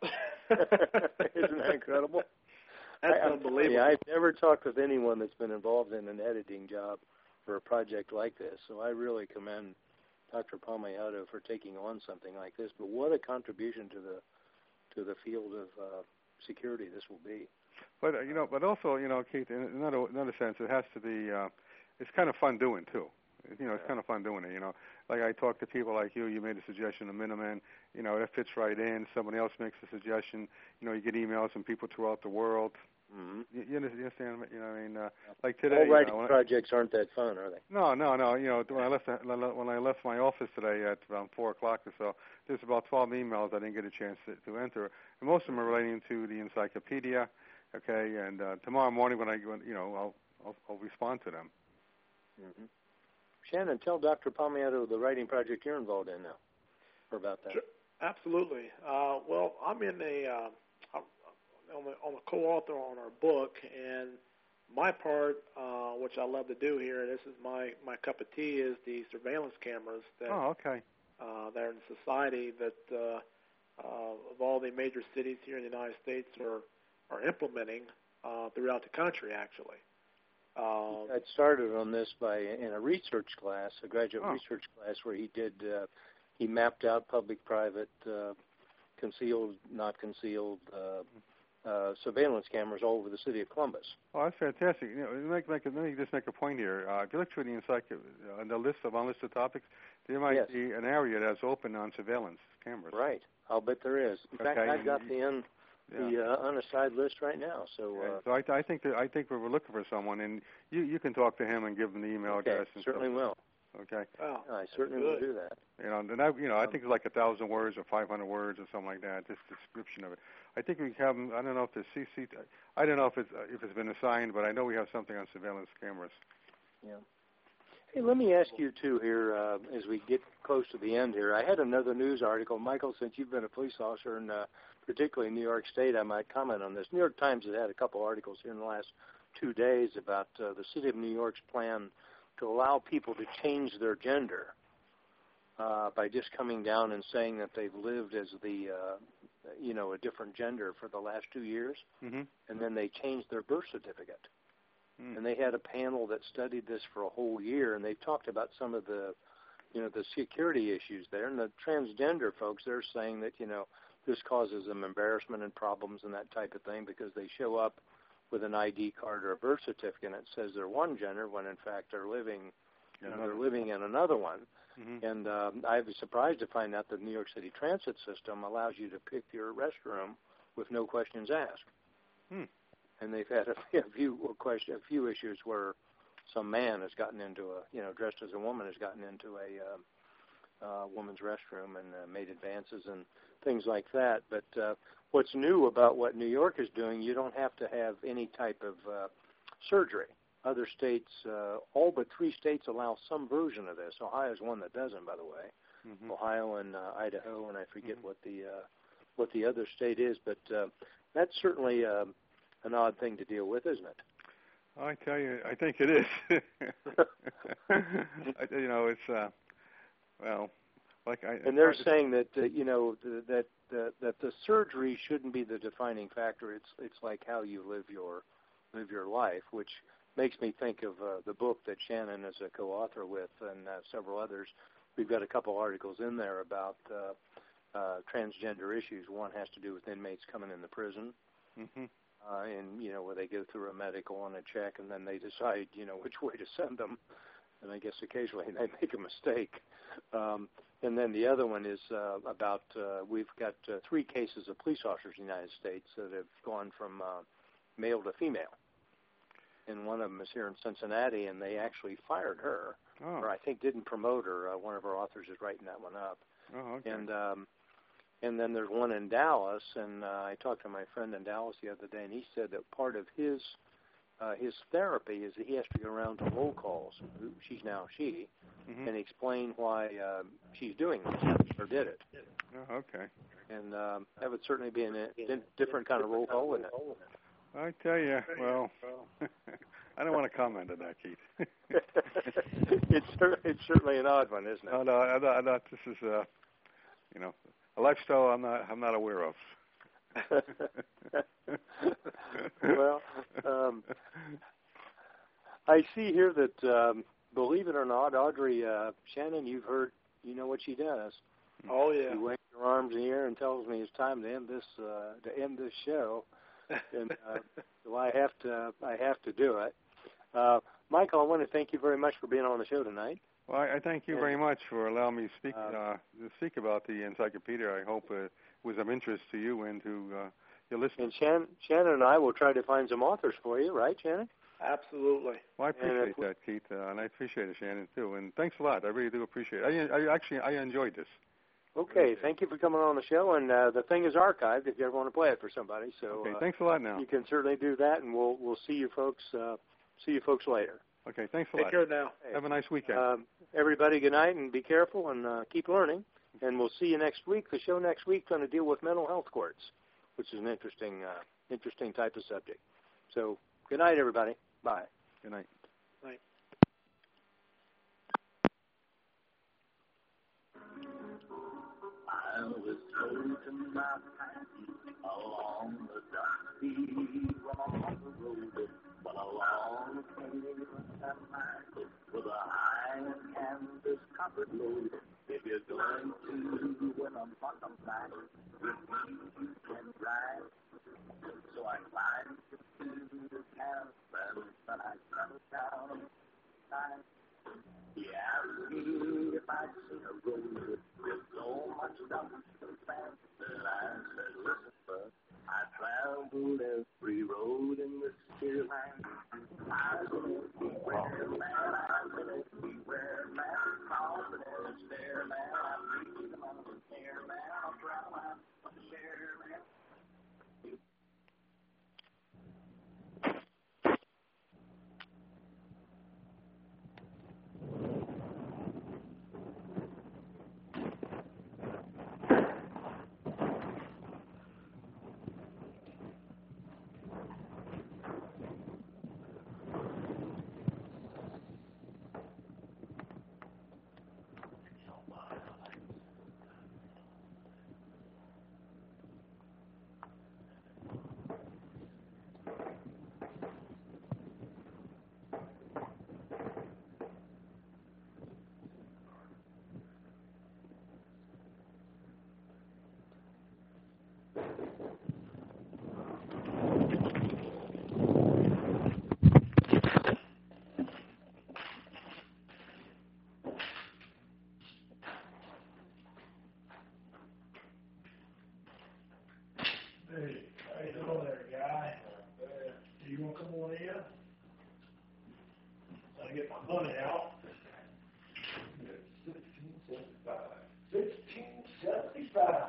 Isn't that incredible? That's I, unbelievable. Yeah, I've never talked with anyone that's been involved in an editing job for a project like this, so I really commend Doctor Palmioto for taking on something like this. But what a contribution to the to the field of uh, security this will be. But uh, you know, but also, you know, Keith, in another another sense, it has to be. Uh, it's kind of fun doing too. You know, it's kind of fun doing it. You know, like I talk to people like you. You made a suggestion of Minutemen. You know, that fits right in. Somebody else makes a suggestion. You know, you get emails from people throughout the world. Mm-hmm. You, you understand? You know, I mean, uh, like today. All writing you know, projects aren't that fun, are they? No, no, no. You know, when I left the, when I left my office today at around four o'clock or so, there's about twelve emails I didn't get a chance to, to enter, and most of them are relating to the encyclopedia. Okay, and uh, tomorrow morning when I, when, you know, I'll, I'll I'll respond to them. Mm-hmm. Shannon, tell Doctor Palmioto the writing project you're involved in now, or about that. Sure. Absolutely. Uh, well, I'm in a uh, I'm on the, on the co-author on our book, and my part, uh, which I love to do here, this is my, my cup of tea, is the surveillance cameras that Oh, okay. uh, that are in society that uh, uh, of all the major cities here in the United States are are implementing uh, throughout the country, actually. Um, I started on this by in a research class, a graduate oh. research class, where he did uh, he mapped out public-private, uh, concealed, not concealed uh, uh, surveillance cameras all over the city of Columbus. Oh, that's fantastic. You know, make, make, let me just make a point here. Uh, if you look through the encycl- uh, the list of unlisted topics, there might Yes. be an area that's open on surveillance cameras. Right. I'll bet there is. In fact, Okay. I've got the in, Yeah. the uh, unassigned list right now. So, uh, so I, I think that I think we were looking for someone, and you, you can talk to him and give him the email okay, address. And certainly stuff. will. Okay. wow, I certainly good. will do that. You know, and I, you know, I think it's like a thousand words or five hundred words or something like that. Just description of it. I think we have. I don't know if the C C. I don't know if it's uh, if it's been assigned, but I know we have something on surveillance cameras. Yeah. Hey, let me ask you too here uh, as we get close to the end here. I had another news article, Michael. Since you've been a police officer in uh, particularly in New York State, I might comment on this. New York Times has had a couple articles here in the last two days about uh, the city of New York's plan to allow people to change their gender uh, by just coming down and saying that they've lived as the, uh, you know, a different gender for the last two years, Mm-hmm. and then they changed their birth certificate. Mm. And they had a panel that studied this for a whole year, and they talked about some of the, you know, the security issues there. And the transgender folks, they're saying that, you know, this causes them embarrassment and problems and that type of thing because they show up with an I D card or a birth certificate and it says they're one gender when in fact they're living, you know, they're living in another one. Mm-hmm. And um, I was surprised to find out that the New York City transit system allows you to pick your restroom with no questions asked. Hmm. And they've had a, a few question, a few issues where some man has gotten into a, you know, dressed as a woman has gotten into a uh, uh, woman's restroom and uh, made advances and things like that. But uh, what's new about what New York is doing, you don't have to have any type of uh, surgery. Other states, uh, all but three states allow some version of this. Ohio is one that doesn't, by the way. Mm-hmm. Ohio and uh, Idaho, and I forget Mm-hmm. what the uh, what the other state is. But uh, that's certainly uh, an odd thing to deal with, isn't it? I tell you, I think it is. I, you know, it's uh, well, like I. And they're saying that uh, you know th- that uh, that the surgery shouldn't be the defining factor. It's it's like how you live your live your life, which makes me think of uh, the book that Shannon is a co-author with and uh, several others. We've got a couple articles in there about uh, uh, transgender issues. One has to do with inmates coming into prison. Mm-hmm. Uh, and, you know, where they go through a medical and a check, and then they decide, you know, which way to send them. And I guess occasionally they make a mistake. Um, and then the other one is uh, about uh, we've got uh, three cases of police officers in the United States that have gone from uh, male to female. And one of them is here in Cincinnati, and they actually fired her, Oh. or I think didn't promote her. Uh, one of our authors is writing that one up. Oh, okay. And um, and then there's one in Dallas, and uh, I talked to my friend in Dallas the other day, and he said that part of his uh, his therapy is that he has to go around to roll calls. She's now she, Mm-hmm. and explain why uh, she's doing this or did it. Oh, okay. And um, that would certainly be a different kind of roll call, wouldn't it? I tell you, well, I don't want to comment on that, Keith. it's it's certainly an odd one, isn't it? No, no, I thought, I thought this is a, you know, a lifestyle I'm not I'm not aware of. Well, um, I see here that, um, believe it or not, Audrey uh, Shannon, you've heard, you know what she does. Oh yeah. She waves her arms in the air and tells me it's time to end this uh, to end this show, and uh, so I have to I have to do it. Uh, Michael, I want to thank you very much for being on the show tonight. Well, I, I thank you and, very much for allowing me to speak uh, uh, to speak about the encyclopedia. I hope it was of interest to you and to uh, your listeners. And Shannon, Shannon and I will try to find some authors for you, right, Shannon? Absolutely. Well, I appreciate that, Keith, uh, and I appreciate it, Shannon, too. And thanks a lot. I really do appreciate it. I, I actually I enjoyed this. Okay, thank you for coming on the show. And uh, the thing is archived if you ever want to play it for somebody. So okay, uh, thanks a lot. Now you can certainly do that, and we'll we'll see you folks uh, see you folks later. Okay, thanks a Take lot. care now. Hey, Have a nice weekend. um, everybody, good night, and be careful, and uh, keep learning. And we'll see you next week. The show next week is going to deal with mental health courts, which is an interesting uh, interesting type of subject. So good night, everybody. Bye. Good night. Night. I was told to my pants along the dusty Ramona road, but along came a man with a high canvas covered load. If you're going to win a bottom back, with me you can ride. So I climbed into the caravan and I settled down inside. He asked me if I'd seen a road with so much dust and sand, and I said, listen, bud, I traveled every road in this here land. I've been everywhere, man, I've been everywhere, man. I've been everywhere, man. I've reached the mountain here, man. I'll travel out the share, man. Hey, how you doing there, guy? You gonna come on in? I get my money out. Sixteen seventy-five. Sixteen seventy-five.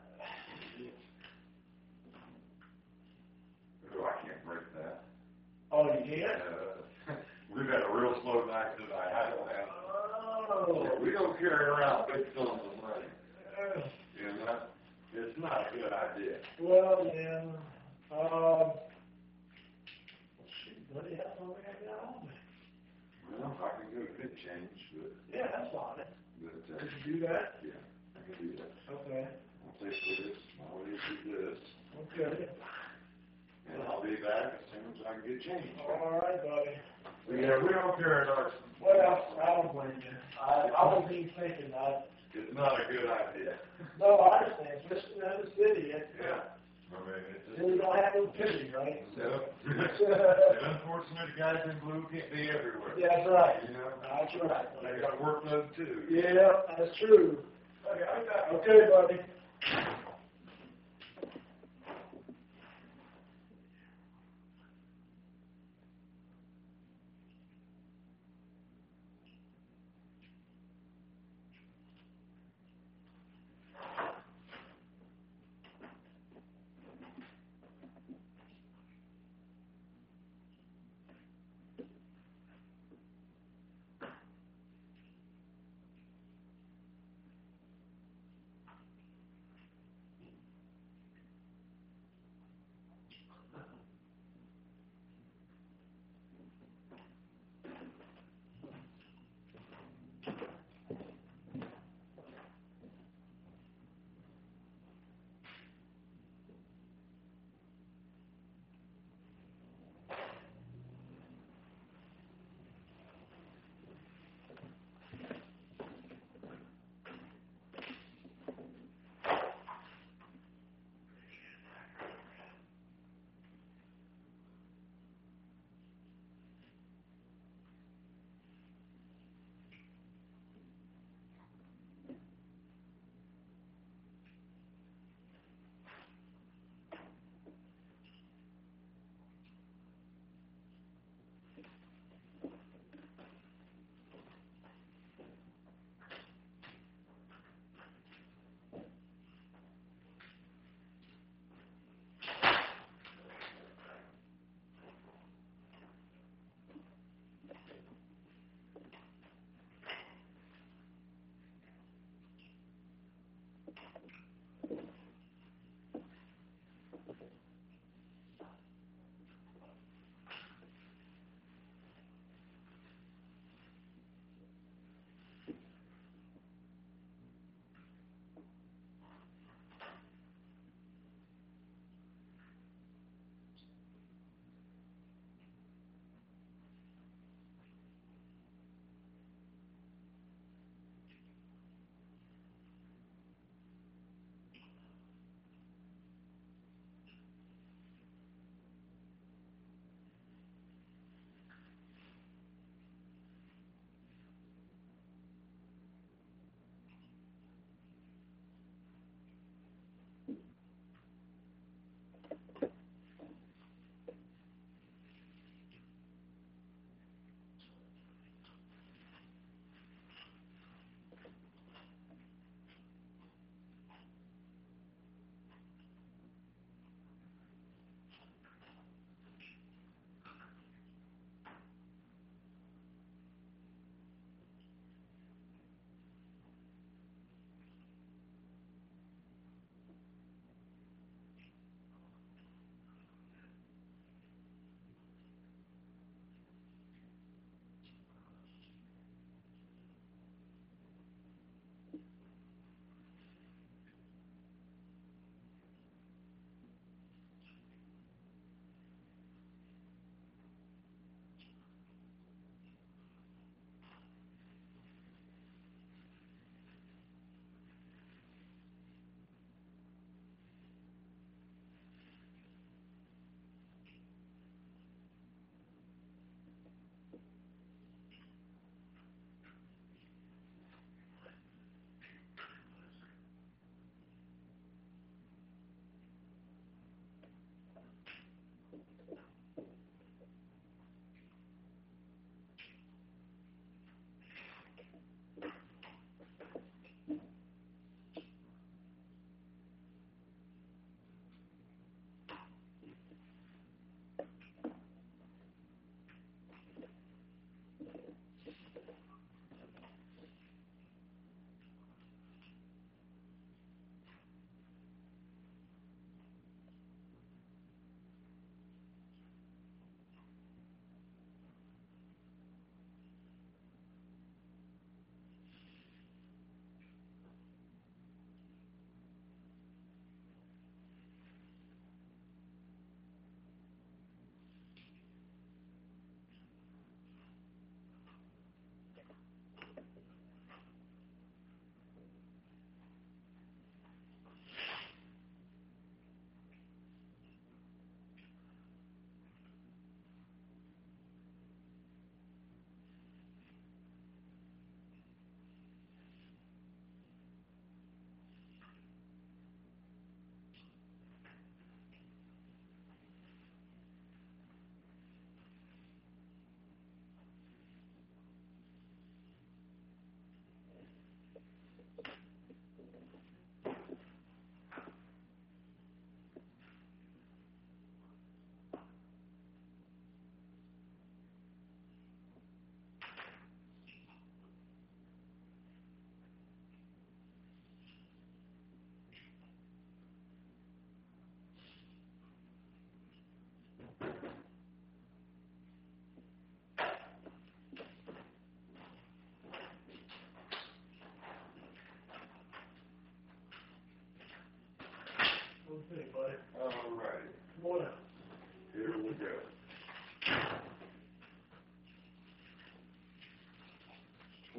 Oh, I can't break that. Oh, you can't? Uh, we've had a real slow night tonight. I don't have. Oh. Yeah, we don't carry around big sums of money. You know, it's not a good idea. Well, yeah. Um. Shoot, buddy, how long we got on me? Well, I can go get change, but. Yeah, that's fine. But, uh, Did you do that? yeah, I can do that. Okay. I'll take this, I'll leave you this, Okay. and I'll be back as soon as I can get change. All right, buddy. Yeah, we don't carry our. Well, I don't blame you. I, I wasn't even thinking that. It's not a good idea. No, I understand. Especially in the city. It's, Yeah. I mean, it's just. we don't have no pity, right? So, and unfortunately, guys in blue can't be everywhere. Yeah, that's right. You know, That's right. they got work done too. Yeah, that's true. Okay, buddy.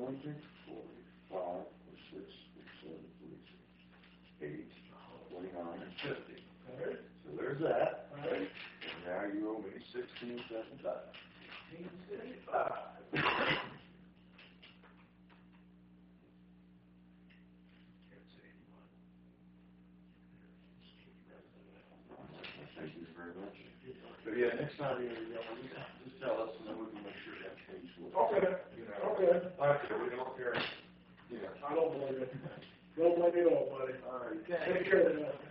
twenty-six, forty-five, forty-six, forty-seven, forty-six, eighty, twenty-nine, and fifty. All right. So there's that. All right. And now you owe me sixteen seventy-five. Sixteen seventy-five. Thank you very much. But yeah, next time you you know, just tell us, and then we can make sure that pays for it. Okay. You know, Okay. like I said, we don't care. Yeah. I don't blame you. Don't blame me at all, buddy. All right. Take care of that.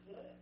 flesh.